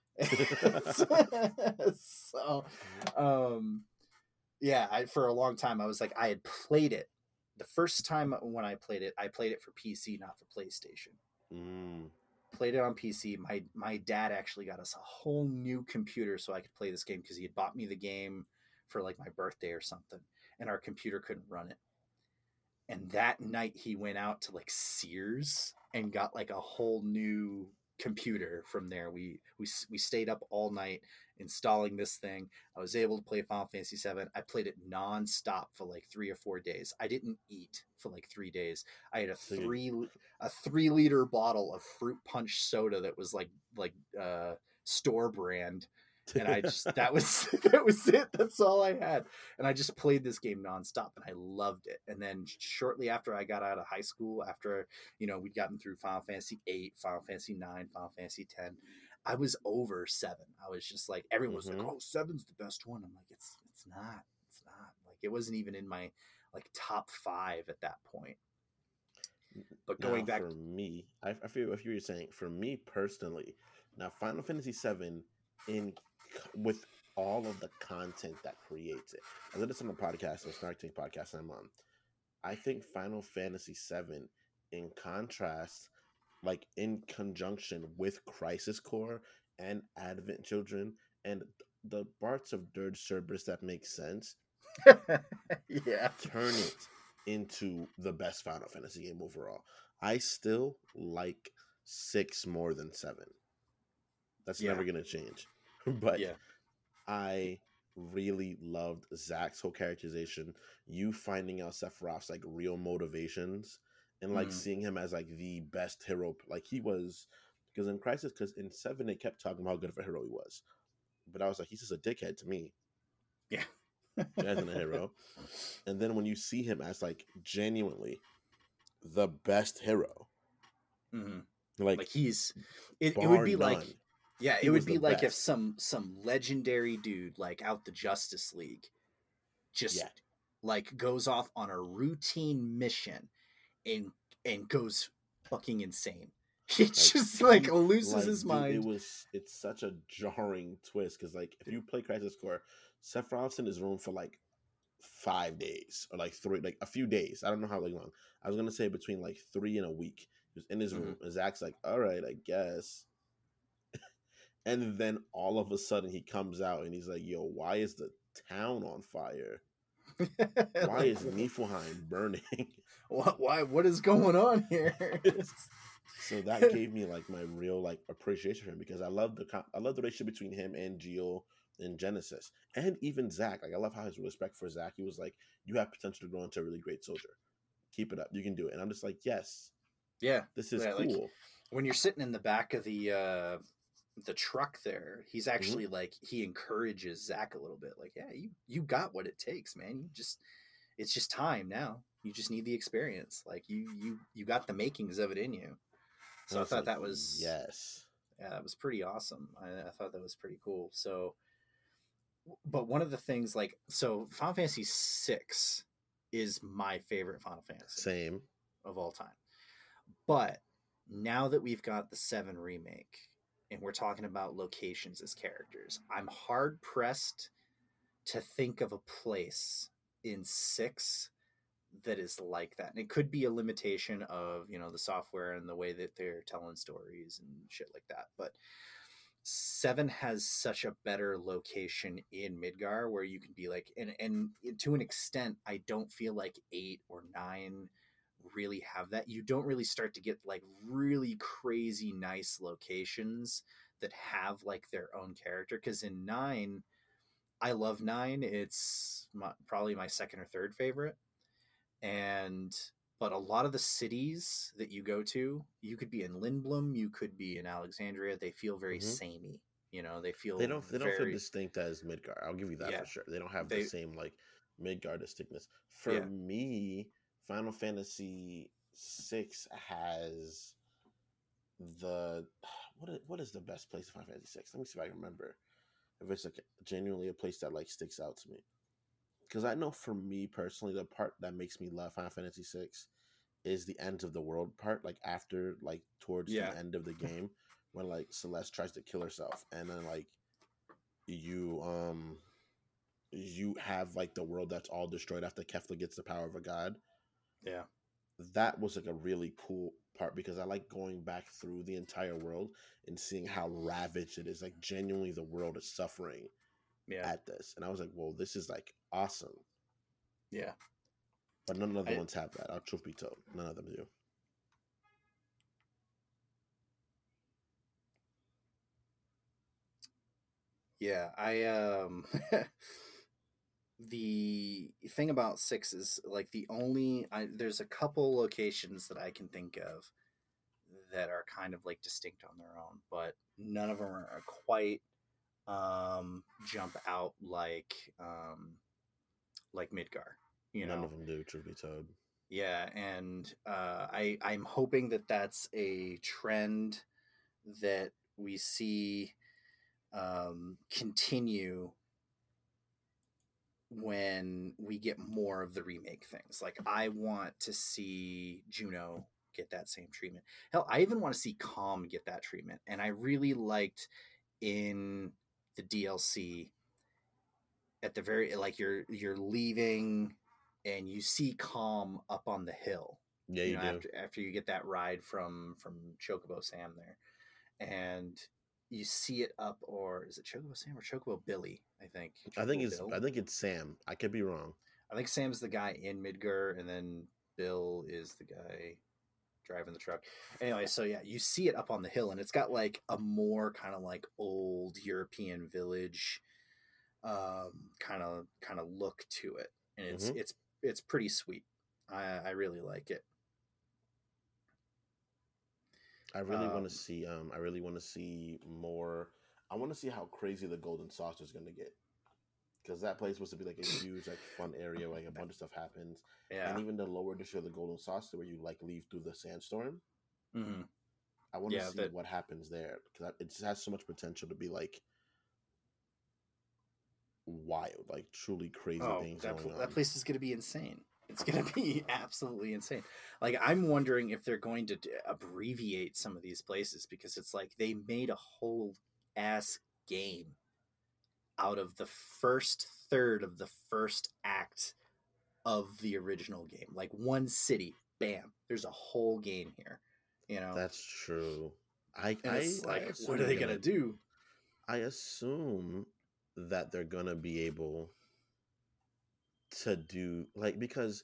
So um yeah, I for a long time I was like, I had played it the first time when I played it I played it for P C, not for PlayStation. Mm. Played it on P C. My my dad actually got us a whole new computer so I could play this game because he had bought me the game for like my birthday or something, and our computer couldn't run it. And that night he went out to like Sears and got like a whole new computer from there. We we we stayed up all night installing this thing. I was able to play Final Fantasy seven. I played it nonstop for like three or four days. I didn't eat for like three days. I had a So you- three a three liter bottle of fruit punch soda that was like like uh, store brand, and I just that was that was it. That's all I had, and I just played this game nonstop, and I loved it. And then shortly after I got out of high school, after you know we'd gotten through Final Fantasy eight, Final Fantasy nine, Final Fantasy ten, I was over seven. I was just like everyone was Mhm. like, "Oh, seven's the best one." I'm like, "It's it's not. It's not." Like it wasn't even in my like top five at that point. But going Now, back, for me, I, I feel if you were saying for me personally, now Final Fantasy seven in with all of the content that creates it. I did this on the podcast, the Snark Tank podcast I'm on. I think Final Fantasy seven, in contrast, like in conjunction with Crisis Core and Advent Children and the parts of Dirge Cerberus that make sense, yeah, turn it into the best Final Fantasy game overall. I still like six more than seven. That's Yeah. never gonna change. But yeah, I really loved Zack's whole characterization. You finding out Sephiroth's like real motivations and like Mhm. seeing him as like the best hero. Like he was, because in Crisis, because in seven they kept talking about how good of a hero he was, but I was like, he's just a dickhead to me. yeah. As a hero. And then when you see him as like genuinely the best hero, Mhm. like, Like he's, it, it bar would be like, none, yeah, he it would was be the like if best. some some legendary dude like out the Justice League just Yeah. like goes off on a routine mission and and goes fucking insane. He Like, just like he- loses like, his dude, mind. it was it's such a jarring twist because like if you play Crisis Core, Sephiroth's in his room for like five days or like three, like a few days. I don't know how like long. I was gonna say between like three and a week. He was in his Mhm. room, and Zack's like, "All right, I guess." And then all of a sudden he comes out and he's like, "Yo, why is the town on fire? Why Like, is Niflheim burning?" what, why? What is going on here? So that gave me like my real like appreciation for him because I love the co- I love the relationship between him and Geo in Genesis, and even Zack. Like I love how his respect for Zack. He was like, "You have potential to grow into a really great soldier. Keep it up. You can do it." And I'm just like, "Yes, Yeah, this is yeah, like cool." when you're sitting in the back of the uh the truck there, he's actually like he encourages Zack a little bit. Like, yeah, you you got what it takes, man. You just it's just time now. You just need the experience. Like you you you got the makings of it in you. And So I it's thought like, that was yes, yeah, that was pretty awesome. I, I thought that was pretty cool. So, but one of the things like so, Final Fantasy six is my favorite Final Fantasy same. of all time. But now that we've got the seven remake and we're talking about locations as characters, I'm hard pressed to think of a place in six that is like that. And it could be a limitation of, you know, the software and the way that they're telling stories and shit like that. But seven has such a better location in Midgar where you can be like, and, and to an extent, I don't feel like eight or nine really have that. You don't really start to get like really crazy nice locations that have like their own character. Because in nine, I love nine. It's my, probably my second or third favorite. And but a lot of the cities that you go to, you could be in Lindblom, you could be in Alexandria. They feel very Mhm. samey. You know, they feel They don't they don't feel very distinct as Midgar. I'll give you that yeah. for sure. They don't have They the same like Midgar distinctness. For yeah. me, Final Fantasy six has the what is, what is the best place in Final Fantasy six? Let me see if I can remember. If it's like genuinely a place that like sticks out to me. Because I know for me personally, the part that makes me love Final Fantasy six is the end of the world part, like after like towards Yeah. the end of the game when like Celeste tries to kill herself and then like you um you have like the world that's all destroyed after Kefla gets the power of a god. Yeah. That was like a really cool part because I like going back through the entire world and seeing how ravaged it is. Like genuinely the world is suffering Yeah. at this. And I was like, well, this is like awesome. Yeah. But none of the I, ones have that. I'll truth be told. None of them do. Yeah, I um the thing about six is like the only I there's a couple locations that I can think of that are kind of like distinct on their own, but none of them are quite um jump out like um like Midgar, you None know. of them do, truth be told. Yeah, and uh I I'm hoping that that's a trend that we see um continue when we get more of the remake things. Like I want to see Juno get that same treatment. Hell, I even want to see Calm get that treatment. And I really liked in the D L C at the very like you're you're leaving and you see Calm up on the hill. Yeah, You you know, do. after after you get that ride from from Chocobo Sam there. And you see it up, or is it Chocobo Sam or Chocobo Billy? I think I think Chocobo it's Bill. I think it's Sam. I could be wrong. I think Sam's the guy in Midgar, and then Bill is the guy driving the truck. Anyway, so yeah, you see it up on the hill, and it's got like a more kind of like old European village, um, kind of kind of look to it, and it's hmm it's it's pretty sweet. I I really like it. I really want to Um, see. Um, I really want to see more. I want to see how crazy the Golden Saucer is going to get, because that place was to be like a huge, like fun area where like a bunch of stuff happens, and yeah, even the lower district of the Golden Saucer where you like leave through the sandstorm. hmm I want to yeah. see That what happens there because it just has so much potential to be like wild, like truly crazy oh things that going that on. place is going to be insane. It's going to be absolutely insane. Like I'm wondering if they're going to d- abbreviate some of these places because it's like they made a whole ass game out of the first third of the first act of the original game. Like one city, bam, there's a whole game here, you know. That's true. I And I it's I like, what assume are they're they going to gonna. do? I assume that they're gonna be able to do like because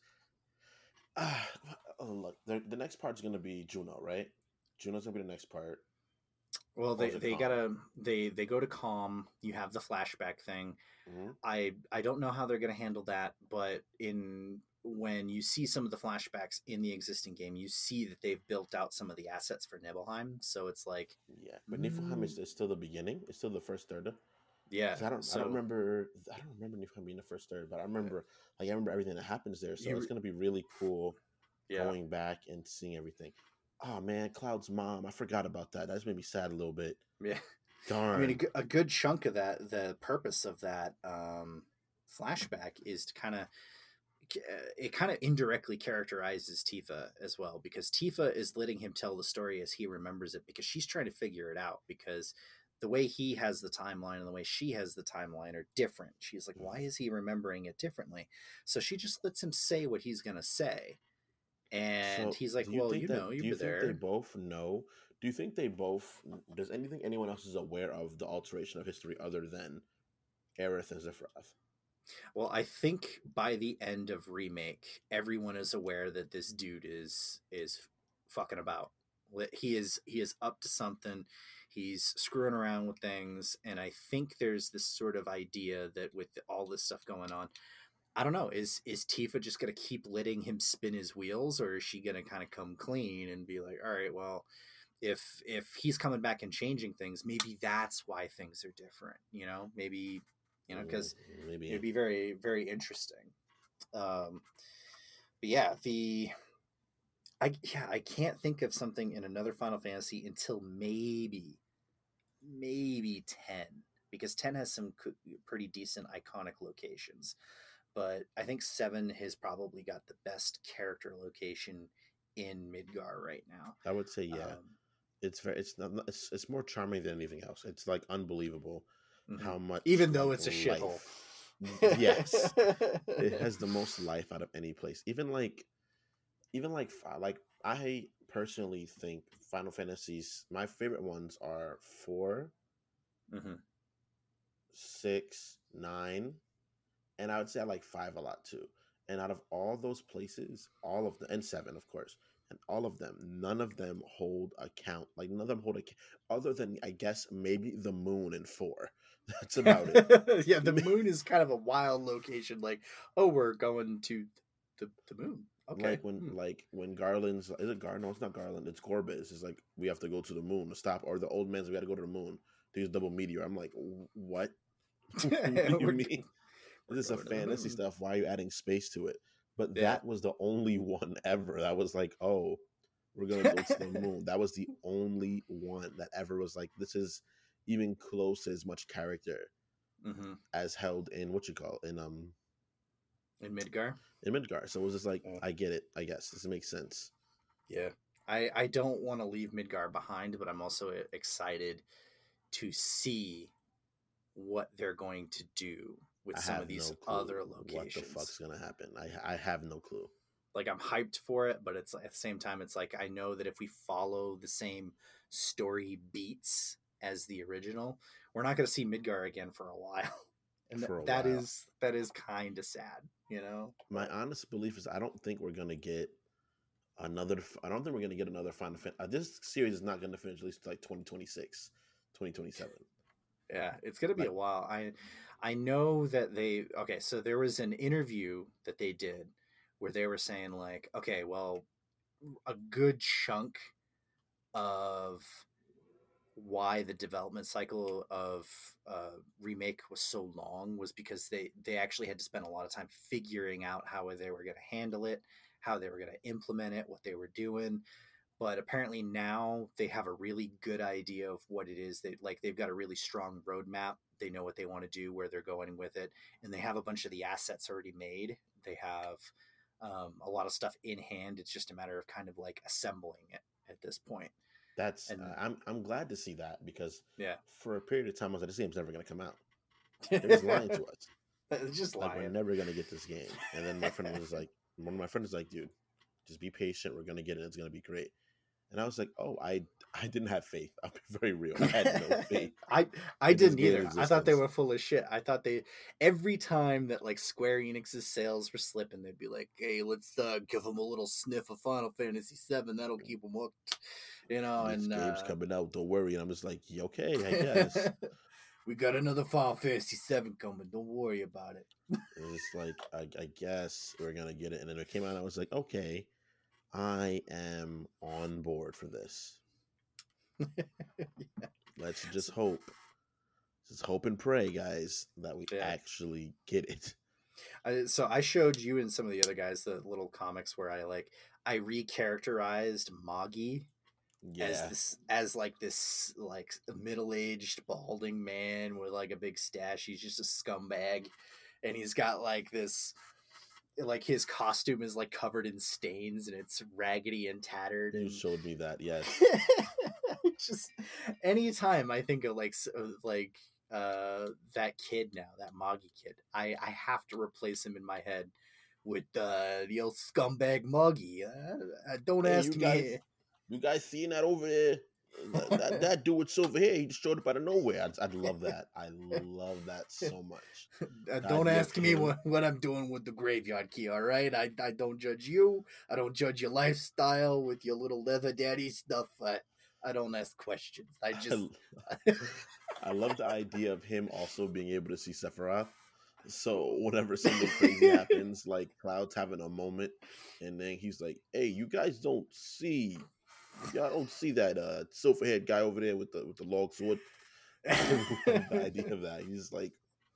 uh, oh, look, the the next part's gonna be Juno, right? Juno's gonna be the next part. Well, Or they is it they Calm? gotta they they go to Calm. You have the flashback thing. hmm I I don't know how they're going to handle that, but in when you see some of the flashbacks in the existing game, you see that they've built out some of the assets for Nibelheim. So it's like, Yeah, but Niflheim mm, is, is still the beginning. It's still the first third. yeah. Because I don't I don't So remember I don't remember Niflheim being the first third, but I remember like I remember everything that happens there. So it's you, gonna be really cool yeah, going back and seeing everything. Oh man, Cloud's mom. I forgot about that. That just made me sad a little bit. yeah. I mean, a, Darn. a good chunk of that, the purpose of that um, flashback is to kind of it kind of indirectly characterizes Tifa as well because Tifa is letting him tell the story as he remembers it because she's trying to figure it out because the way he has the timeline and the way she has the timeline are different. She's like, why is he remembering it differently? So she just lets him say what he's going to say. And So he's do like, you well, think you know, that you do you were think they there. both know? Do you think they both does anything anyone else is aware of the alteration of history other than Aerith and Zephyroth? Well, I think by the end of remake, everyone is aware that this dude is is fucking about. He is he is up to something. He's screwing around with things, and I think there's this sort of idea that with all this stuff going on, I don't know. Is is Tifa just gonna keep letting him spin his wheels, or is she gonna kind of come clean and be like, all right, well, if if he's coming back and changing things, maybe that's why things are different. You know, maybe you know Mm, because it'd maybe. be very very interesting. Um, but yeah, the I yeah I can't think of something in another Final Fantasy until maybe maybe ten because ten has some pretty decent iconic locations, but I think seven has probably got the best character location in Midgar right now. I would say yeah. Um, It's very it's not it's, it's more charming than anything else. It's like unbelievable mhm. how much Even though like it's a shithole. life. Yes. It has the most life out of any place. Even like even like fi- like I personally think Final Fantasies my favorite ones are four, hmm six, nine, and I would say I like five a lot too. And out of all those places, all of them, and seven, of course, and all of them, none of them hold a count. Like none of them hold a, other than I guess maybe the moon in four. That's about it. Yeah, the moon is kind of a wild location. Like, oh, we're going to the, the moon. Okay. Like when, Hmm. like when Garland's, is it Garland? No, it's not Garland. It's Gorbis. It's like we have to go to the moon to stop, or the old man's we got to go to the moon to use double meteor. I'm like, what? What do you We're- mean? we're This is a going to the fantasy moon. stuff. Why are you adding space to it? But Yeah. that was the only one ever. That was like, oh, we're gonna go to the moon. That was the only one that ever was like, this is even close to as much character Mm-hmm. as held in what you call in um In Midgar. in Midgar. So it was just like, Yeah. I get it. I guess this makes sense. Yeah. I, I don't want to leave Midgar behind, but I'm also excited to see what they're going to do with I some have of these no clue other what locations. the fuck's gonna happen. I I have no clue. Like, I'm hyped for it, but it's at the same time, it's like I know that if we follow the same story beats as the original, we're not going to see Midgar again for a while, and For a that while. is that is kind of sad, you know. My honest belief is I don't think we're gonna get another. I don't think we're gonna get another Final Fantasy. Uh, this series is not gonna finish at least like twenty twenty-six, twenty twenty-seven. Yeah, it's gonna be Like- a while. I I know that they okay. So there was an interview that they did where they were saying like, okay, well, a good chunk of why the development cycle of uh, remake was so long was because they they actually had to spend a lot of time figuring out how they were going to handle it, how they were going to implement it, what they were doing. But apparently now they have a really good idea of what it is. They like they've got a really strong roadmap. They know what they want to do, where they're going with it, and they have a bunch of the assets already made. They have um, a lot of stuff in hand. It's just a matter of kind of like assembling it at this point. That's And- uh, I'm I'm glad to see that because Yeah, for a period of time I was like, this game's never gonna come out. They're just lying to us. It's just Like we're lying. never gonna get this game. And then my friend was like, one of my friends was like, dude, just be patient. We're gonna get it. It's gonna be great. And I was like, oh, I I didn't have faith. I'll be very real. I had no faith. I I in this didn't game either. I thought they existence. were full of shit. I thought they every time that like Square Enix's sales were slipping, they'd be like, "Hey, let's uh, give them a little sniff of Final Fantasy seven. That'll keep them hooked," you know. This and game's uh, coming out. Don't worry. And I'm just like, yeah, okay, I guess. we got another Final Fantasy seven coming. Don't worry about it. It was like, I, I guess we're gonna get it. And then it came out. And I was like, okay, I am on board for this. Let's just hope, just hope and pray, guys, that we Yeah. actually get it. I, so I showed you and some of the other guys the little comics where I like I recharacterized Moggy Yeah, as this as like this like middle-aged balding man with like a big stash. He's just a scumbag, and he's got like this like his costume is like covered in stains and it's raggedy and tattered. you And showed me that. Yes, just anytime I think of like s- of, like uh that kid now, that Moggy kid, I I have to replace him in my head with uh the old scumbag Moggy. Uh, uh, don't Hey, ask you me. guys- you guys seeing that over there? That, that, that dude with silver hair, he just showed up out of nowhere. I'd, I'd love that. I love that so much. Uh, God, don't yeah, ask me him. what, what I'm doing with the graveyard key, all right? I, I don't judge you. I don't judge your lifestyle with your little leather daddy stuff. I, I don't ask questions. I just. I love the idea of him also being able to see Sephiroth. So whenever something crazy happens, like Cloud's having a moment, and then he's like, "Hey, you guys don't see, y'all don't see that uh silver-haired guy over there with the with the long sword." I love the idea of that. He's like,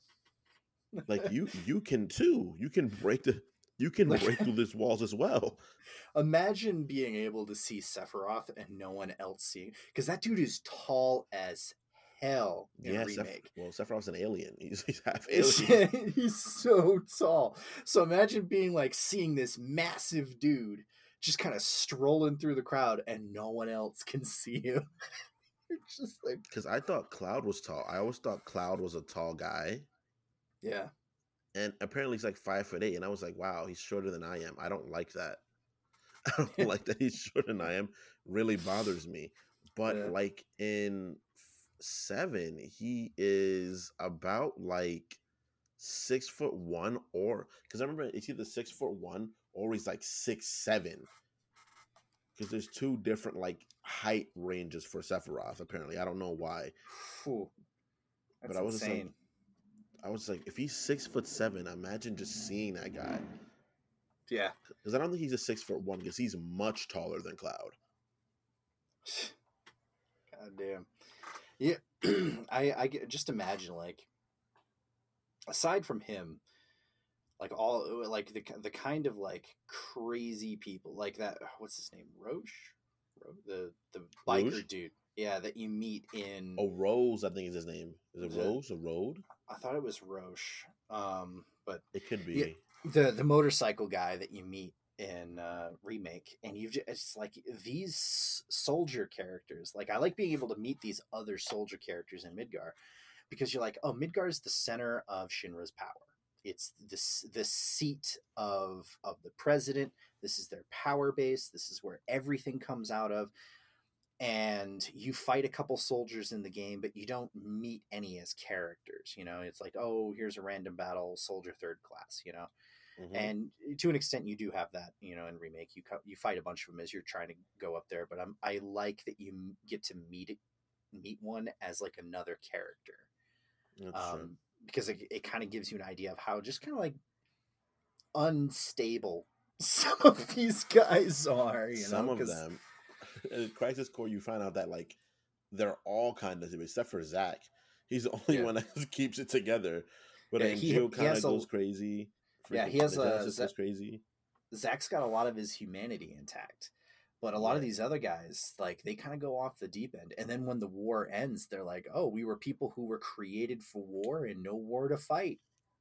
like you you can too. You can break the you can Like- break through these walls as well. Imagine being able to see Sephiroth and no one else seeing, because that dude is tall as hell in Yeah, Seph- remake. well, Sephiroth's an alien. He's he's half It's- alien. he's so tall. So imagine being like seeing this massive dude just kind of strolling through the crowd and no one else can see him. It's just like, Because I thought Cloud was tall. I always thought Cloud was a tall guy. yeah. And apparently he's like five foot eight. And I was like, wow, he's shorter than I am. I don't like that. I don't like that he's shorter than I am. Really bothers me. But Yeah. like in seven, he is about like six foot one, or because I remember it's either six foot one or he's like six seven. Because there's two different like height ranges for Sephiroth, apparently. I don't know why. Phew. But That's I was just like, insane. I was like, if he's six foot seven, imagine just seeing that guy. Yeah. Because I don't think he's a six foot one. Because he's much taller than Cloud. God damn. Yeah. I I get, just imagine like aside from him, like all like the the kind of like crazy people like that. What's his name? Roche, Ro- the the Rouge? biker dude. Yeah, that you meet in Oh, Rose, I think is his name. Is it the. Rose or Road? I thought it was Roche, um, but It could yeah, be. the the motorcycle guy that you meet in uh, remake, and you've just it's like these soldier characters. Like I like being able to meet these other soldier characters in Midgar because you're like, oh, Midgar is the center of Shinra's power. It's this the seat of of the president. This is their power base. This is where everything comes out of. And you fight a couple soldiers in the game, but you don't meet any as characters. You know, it's like, oh, here's a random battle, soldier third class. You know, Mm-hmm. and to an extent, you do have that. You know, in remake, you you fight a bunch of them as you're trying to go up there. But I'm, I like that you get to meet meet one as like another character. That's true. Um, because it, it kind of gives you an idea of how just kind of like unstable some of these guys are, you Some know, of because them, in Crisis Core, you find out that like they're all kind of except for Zack. He's the only yeah, one that keeps it together. But yeah, then he Jill he kind has of a goes crazy. yeah Freaking he has the a Genesis goes crazy. Zach's got a lot of his humanity intact, but a lot of Yeah, these other guys like they kind of go off the deep end, and then when the war ends, they're like, oh, we were people who were created for war and no war to fight.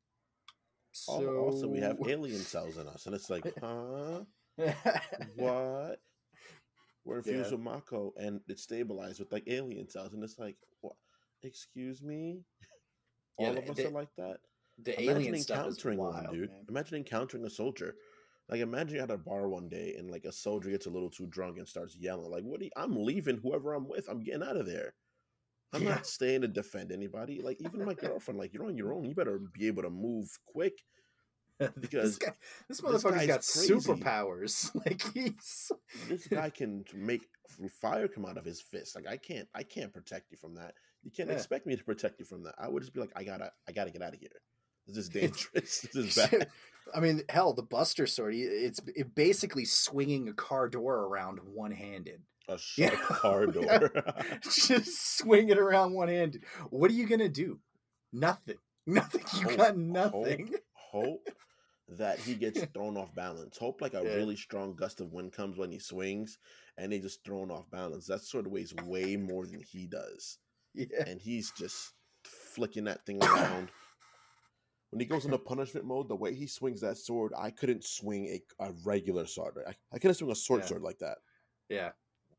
Al- also we have So alien cells in us, and it's like, huh? yeah, What? We're infused with Mako, and it's stabilized with like alien cells, and it's like, what? Excuse me? yeah, All the, of us are the, like that? the Imagine alien stuff is encountering one, wild, dude. man. Imagine encountering a soldier. Like, imagine you're at a bar one day and like a soldier gets a little too drunk and starts yelling. Like, what? Are you, I'm leaving. Whoever I'm with, I'm getting out of there. I'm Yeah, not staying to defend anybody. Like, even my girlfriend. Like, you're on your own. You better be able to move quick this because guy, this this motherfucker's guy's got crazy. superpowers. Like he's This guy can make fire come out of his fist. Like, I can't. I can't protect you from that. You can't yeah. expect me to protect you from that. I would just be like, I gotta, I gotta get out of here. This is dangerous. This is bad. I mean, hell, the Buster Sword, it's it basically swinging a car door around one handed. A Yeah. sharp car door. Just swing it around one handed. What are you going to do? Nothing. Nothing. You hope, got nothing. Hope, hope that he gets thrown off balance. Hope like a Yeah. really strong gust of wind comes when he swings and he just thrown off balance. That sword weighs way more than he does. Yeah. And he's just flicking that thing around. When he goes into punishment mode, the way he swings that sword, I couldn't swing a, a regular sword. I, I couldn't swing a sword Yeah. sword like that. Yeah.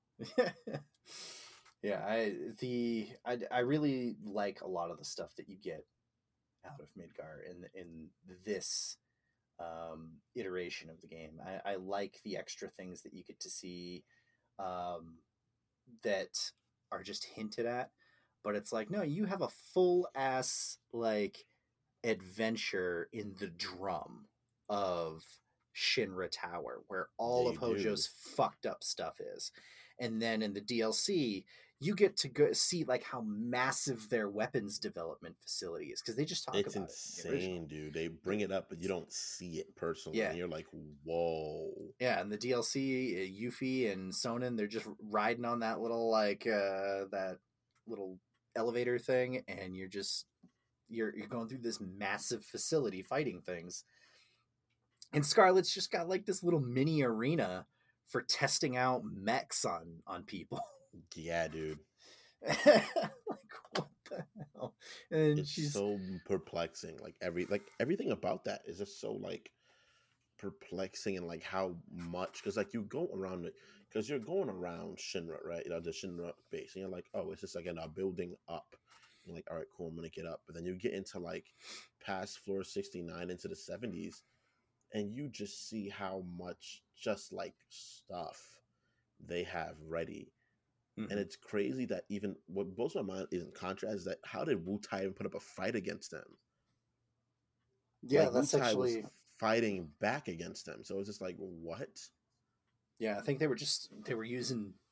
Yeah, I the I, I really like a lot of the stuff that you get out of Midgar in in this um, iteration of the game. I, I like the extra things that you get to see um, that are just hinted at, but it's like, no, you have a full ass like adventure in the drum of Shinra Tower, where all They of Hojo's do. fucked up stuff is. And then in the D L C, you get to go see like how massive their weapons development facility is because they just talk It's about it. in the original. insane, dude. They bring it up, but you don't see it personally. Yeah. And you're like, whoa. Yeah, and the D L C, uh, Yuffie and Sonnen, they're just riding on that little like uh, that little elevator thing, and you're just you're you're going through this massive facility fighting things. And Scarlet's just got like this little mini arena for testing out mechs on on people. Yeah, dude. Like what the hell? And It's she's so perplexing. Like every like everything about that is just so like perplexing and like how much because like you go around it because you're going around Shinra, right? You know, the Shinra base, and you're like, oh, it's just like in a building up. You're like, all right, cool, I'm gonna get up. But then you get into like past floor sixty-nine into the seventies, and you just see how much just like stuff they have ready. Mhm. And it's crazy that even what blows my mind is in contrast is that how did Wu Tai even put up a fight against them? yeah, Like that's Wu Tai actually was fighting back against them. So it's just like, what? yeah. I think they were just they were using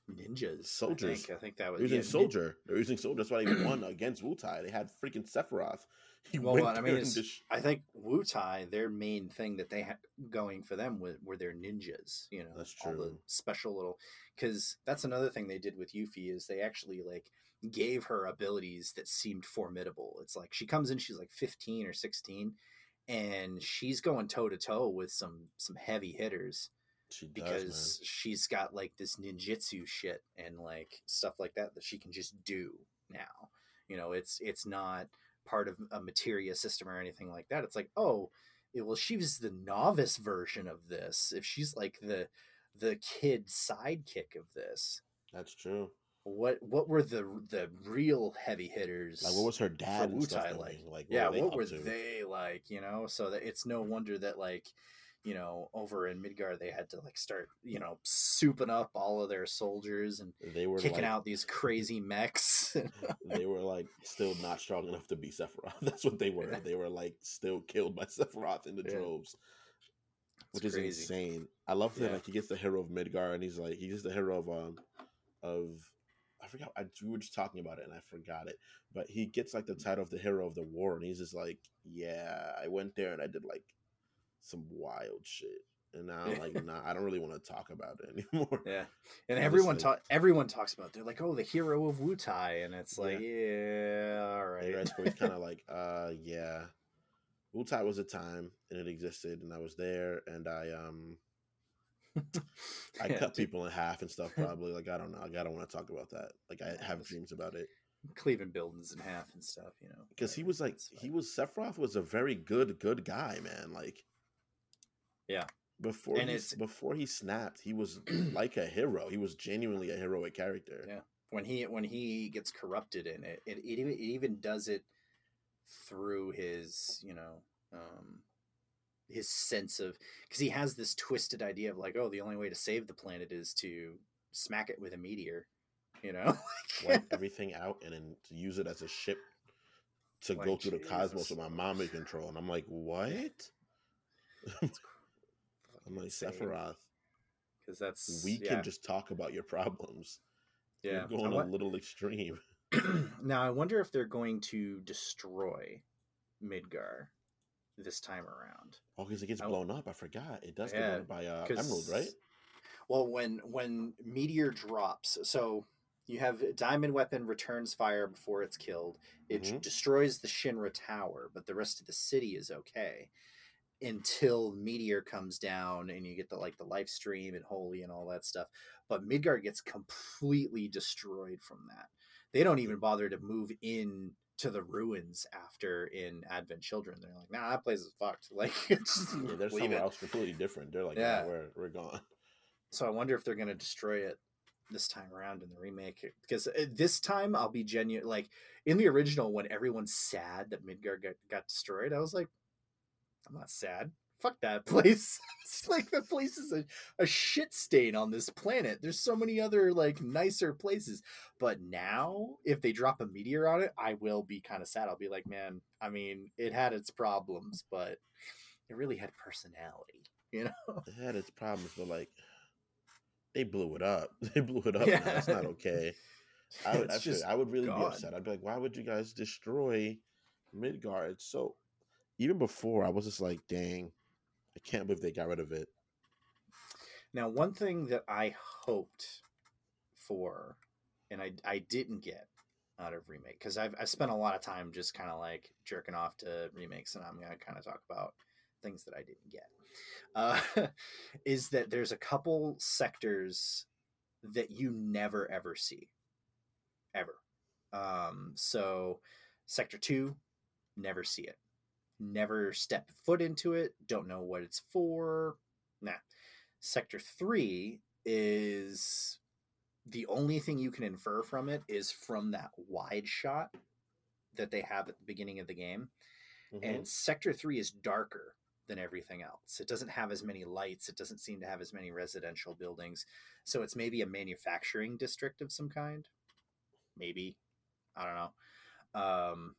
ninjas. Soldiers. I think, I think that was They're using yeah, soldier. Nin- They're using soldier. That's why they won against Wutai. They had freaking Sephiroth. He well, went what I there mean and is, dis- I think Wutai, their main thing that they had going for them were, were their ninjas. You know, That's all the true. special little. Because that's another thing they did with Yuffie is they actually like gave her abilities that seemed formidable. It's like she comes in, she's like fifteen or sixteen, and she's going toe to toe with some some heavy hitters She does, because man. she's got like this ninjutsu shit and like stuff like that that she can just do now. You know, it's it's not part of a materia system or anything like that. It's like, oh, it, well, she's the novice version of this. If she's like the the kid sidekick of this, That's true. what what were the the real heavy hitters? Like, what was her for dad and stuff Wutai doing? like? Like, what Yeah, were they what up were to? they like? You know, so that it's no wonder that like, you know, over in Midgar they had to like start, you know, souping up all of their soldiers and They were kicking like, out these crazy mechs. they were like still not strong enough to be Sephiroth. That's what they were. They were like still killed by Sephiroth in the Yeah. droves, which It's is crazy. insane. I love that Yeah. like he gets the hero of Midgar, and he's like he gets the hero of um of I forgot. I, we were just talking about it, and I forgot it. But he gets like the title of the hero of the war, and he's just like, yeah, I went there and I did like some wild shit. And now I'm like, nah, I don't really want to talk about it anymore. Yeah, and I everyone just, ta- like- everyone talks about. They're like, oh, the hero of Wutai, and it's like, yeah, all And right. Red Square's kind of like, uh, yeah, Wutai was a time and it existed, and I was there, and I um, I Yeah, cut dude, people in half and stuff. Probably like I don't know. Like, I don't want to talk about that. Like I have Yes. dreams about it cleaving buildings in half and stuff. You know, because he whatever, was like it's he fine. was Sephiroth was a very good good guy, man. Like Yeah. before And he it's- before he snapped, he was like a hero. He was genuinely a heroic character. Yeah. when he when he gets corrupted in it, it, it, even, it even does it through his, you know, um, his sense of, because he has this twisted idea of like, oh, the only way to save the planet is to smack it with a meteor, you know. Wipe everything out and then to use it as a ship to Like, go through the cosmos Jesus. with my mommy control. And I'm like, what? It's I'm like, insane. Sephiroth, Because that's we yeah, can just talk about your problems. yeah. You're going I a wa- little extreme. now I wonder if they're going to destroy Midgar this time around. Oh, because it gets I- blown up. I forgot. It does get Yeah, blown up by uh, 'cause- Emerald, right? Well, when when meteor drops, so you have Diamond Weapon returns fire before it's killed. It Mhm. destroys the Shinra Tower, but the rest of the city is okay until meteor comes down and you get the like the life stream and holy and all that stuff. But Midgard gets completely destroyed from that. They don't even bother to move in to the ruins after in Advent Children. They're like, nah, that place is fucked. Like, just Yeah, they're leave somewhere it. else completely different. They're like, Yeah. yeah, we're we're gone. So I wonder if they're going to destroy it this time around in the remake, because uh, this time I'll be genuine. Like in the original, when everyone's sad that Midgard got, got destroyed, I was like, I'm not sad. Fuck that place. It's like that place is a, a shit stain on this planet. There's so many other like nicer places. But now if they drop a meteor on it, I will be kind of sad. I'll be like, man, I mean, it had its problems, but it really had personality, you know? It had its problems, but like they blew it up. They blew it up. Yeah. Man. That's not okay. I would, It's I, feel, just I would really be gone. upset. I'd be like, why would you guys destroy Midgard? It's so. Even before, I was just like, dang, I can't believe they got rid of it. Now, one thing that I hoped for, and I I didn't get out of remake, because I've I've spent a lot of time just kind of like jerking off to remakes, and I'm gonna kind of talk about things that I didn't get. Uh, is that there's a couple sectors that you never ever see, ever. Um, so sector two, never see it, never step foot into it, don't know what it's for. Nah. Sector three is the only thing you can infer from it is from that wide shot that they have at the beginning of the game. Mhm. And sector three is darker than everything else. It doesn't have as many lights. It doesn't seem to have as many residential buildings. So it's maybe a manufacturing district of some kind. Maybe. I don't know. Um,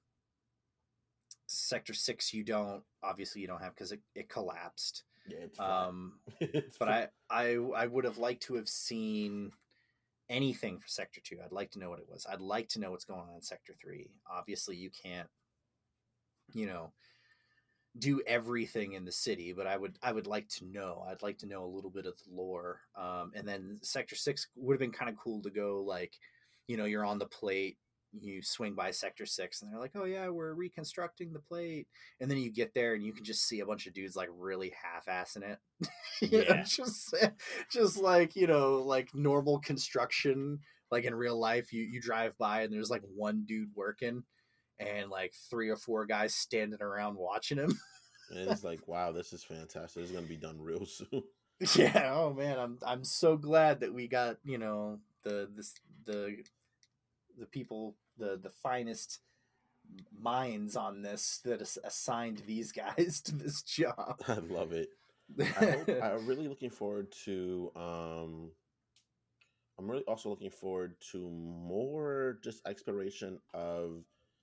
sector six, you don't, obviously you don't have, because it, it collapsed. Yeah, it's fine. Um, It's but fine. I, I, I would have liked to have seen anything for Sector Two. I'd like to know what it was. I'd like to know what's going on in Sector Three. Obviously, you can't, you know, do everything in the city, but I would I would like to know. I'd like to know a little bit of the lore. Um, and then Sector Six would have been kind of cool to go like, you know, you're on the plate, you swing by Sector Six, and they're like, "Oh yeah, we're reconstructing the plate," and then you get there and you can just see a bunch of dudes like really half-assing it. You know, Yeah. just just like, you know, like normal construction, like in real life, you you drive by and there's like one dude working and like three or four guys standing around watching him. And it's like, wow, this is fantastic. This is gonna be done real soon. Yeah, oh man, I'm I'm so glad that we got, you know, the this the the people, the the finest minds on this that is assigned these guys to this job. I love it. I hope I'm really looking forward to um I'm really also looking forward to more just exploration of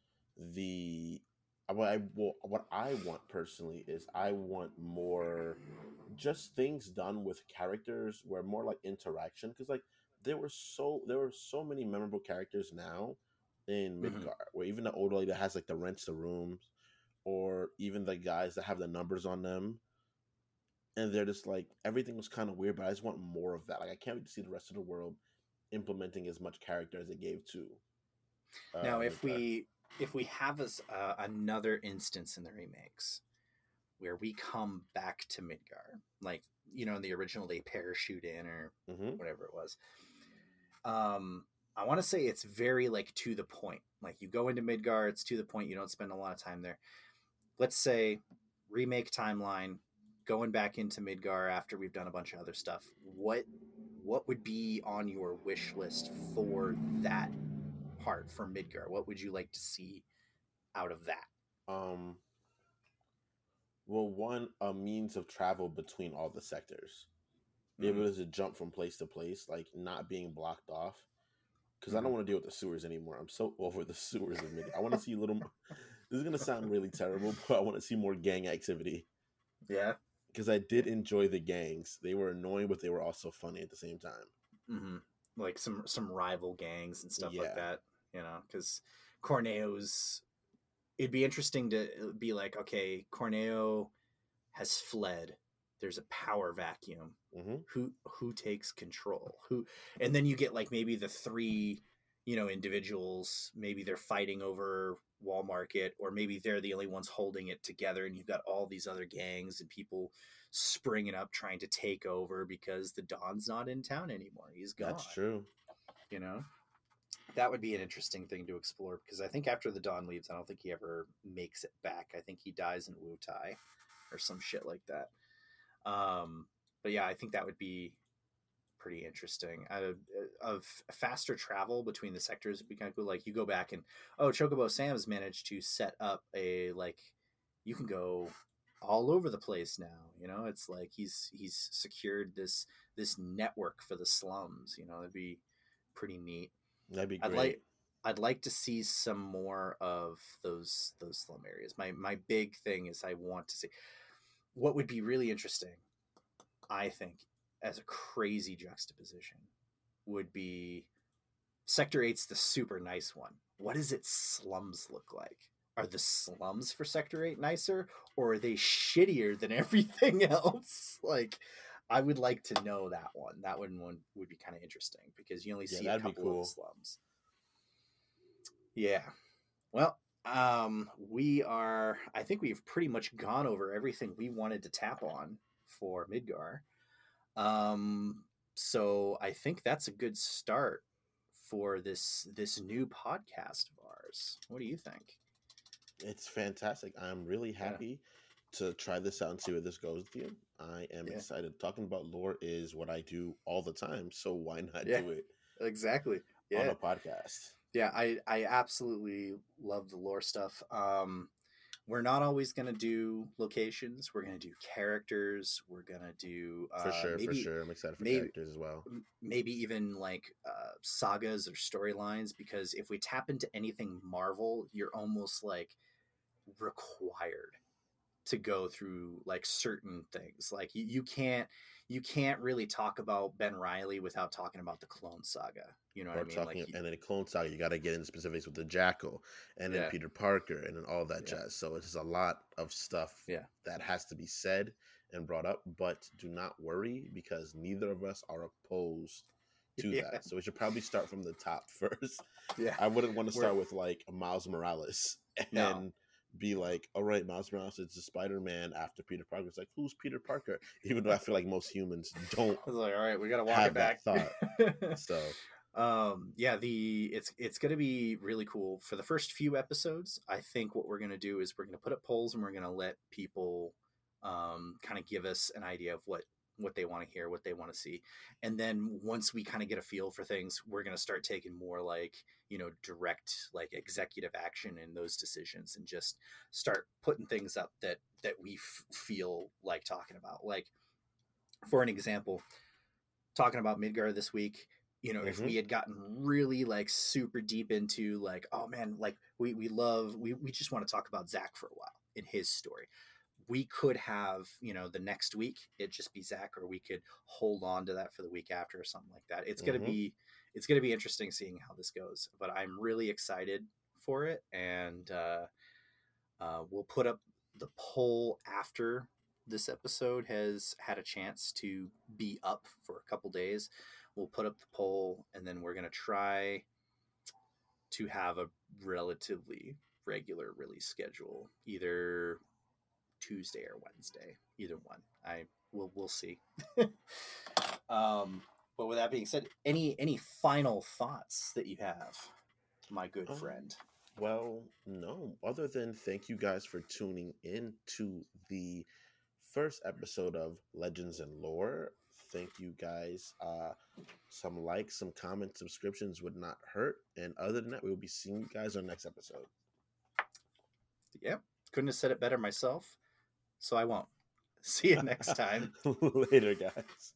the what I well, what I want personally is I want more just things done with characters where more like interaction, because like there were so there were so many memorable characters now in Mhm. Midgar, where even the old lady that has like the rents the rooms, or even the guys that have the numbers on them, and they're just like everything was kind of weird, but I just want more of that. Like I can't wait to see the rest of the world implementing as much character as it gave to Now, uh if Midgar. we if we have as uh, another instance in the remakes where we come back to Midgar, like, you know, in the original they parachute in or Hmm. whatever it was. Um, I want to say it's very like to the point. Like you go into Midgar, it's to the point. You don't spend a lot of time there. Let's say remake timeline, going back into Midgar after we've done a bunch of other stuff. What what would be on your wish list for that part for Midgar? What would you like to see out of that? Um, well, one, a means of travel between all the sectors, be Mm-hmm. able to jump from place to place, like not being blocked off. Because I Mm-hmm. don't want to deal with the sewers anymore. I'm so over the sewers of Midgar. I want to see a little. This is gonna sound really terrible, but I want to see more gang activity. Yeah. Because I did enjoy the gangs. They were annoying, but they were also funny at the same time. Mm-hmm. Like some some rival gangs and stuff like Yeah, that. You know, because Corneo's. It'd be interesting to be like, okay, Corneo has fled. There's a power vacuum. hmm Who who takes control? Who, and then you get like maybe the three, you know, individuals. Maybe they're fighting over Wall Market, or maybe they're the only ones holding it together, and you've got all these other gangs and people springing up trying to take over because the Don's not in town anymore. He's gone. that's true. You know, that would be an interesting thing to explore because I think after the Don leaves, I don't think he ever makes it back. I think he dies in Wu Tai or some shit like that. Um, but yeah, I think that would be pretty interesting. Uh, of faster travel between the sectors would be kind of cool. Like you go back and oh, Chocobo Sam's managed to set up a like you can go all over the place now. You know, it's like he's he's secured this this network for the slums. You know, that'd be pretty neat. That'd be I'd great. like I'd like to see some more of those those slum areas. My my big thing is I want to see what would be really interesting, I think, as a crazy juxtaposition would be Sector eight's the super nice one. What does its slums look like? Are the slums for Sector eight nicer or are they shittier than everything else? Like I would like to know that one. That one, one would be kind of interesting because you only Yeah, see a that'd be couple cool. of the slums. Yeah. Well, um, we are, I think we've pretty much gone over everything we wanted to tap on for Midgar. Um, so I think that's a good start for this this new podcast of ours. What do you think? It's fantastic. I'm really Yeah. happy to try this out and see where this goes with you. I am Yeah. excited. Talking about lore is what I do all the time, so why not Yeah. do it Exactly. on Yeah. a podcast? Yeah, I I absolutely love the lore stuff. Um we're not always going to do locations. We're going to do characters. We're going to do uh For sure, maybe for sure. I'm excited for maybe characters as well. m- maybe even like uh, sagas or storylines because if we tap into anything Marvel, you're almost like required to go through like certain things. Like you, you can't you can't really talk about Ben Reilly without talking about the Clone Saga. You know what Or I mean? talking, Like, and then the Clone Saga, you got to get into specifics with the Jackal, and then yeah, Peter Parker, and then all that yeah, jazz. So it's just a lot of stuff yeah, that has to be said and brought up. But do not worry, because neither of us are opposed to yeah, that. So we should probably start from the top first. yeah. I wouldn't want to We're start with like Miles Morales no, and be like, all right, Miles Morales is the Spider-Man after Peter Parker. It's like, who's Peter Parker? Even though I feel like most humans don't I was like, all right, we got to walk have it back. that thought. So um, yeah, the it's it's gonna be really cool for the first few episodes. I think what we're gonna do is we're gonna put up polls and we're gonna let people um, kind of give us an idea of what what they want to hear, what they want to see, and then once we kind of get a feel for things, we're gonna start taking more like, you know, direct like executive action in those decisions, and just start putting things up that that we f- feel like talking about. Like, for an example, talking about Midgar this week, you know, if mhm. we had gotten really like super deep into like, oh man, like we we love we we just want to talk about Zach for a while in his story, we could have, you know, the next week it just be Zach, or we could hold on to that for the week after or something like that. It's gonna Mhm. be it's gonna be interesting seeing how this goes, but I'm really excited for it, and uh, uh, we'll put up the poll after this episode has had a chance to be up for a couple days. We'll put up the poll, and then we're going to try to have a relatively regular release schedule, either Tuesday or Wednesday, either one. I will we'll see. um, but with that being said, any any final thoughts that you have, my good Um, friend? well, no, other than thank you guys for tuning in to the first episode of Legends and Lore. Thank you guys. Uh, some likes, some comments, subscriptions would not hurt. And other than that, we will be seeing you guys on next episode. Yep, couldn't have said it better myself, so I won't. See you next time. Later, guys.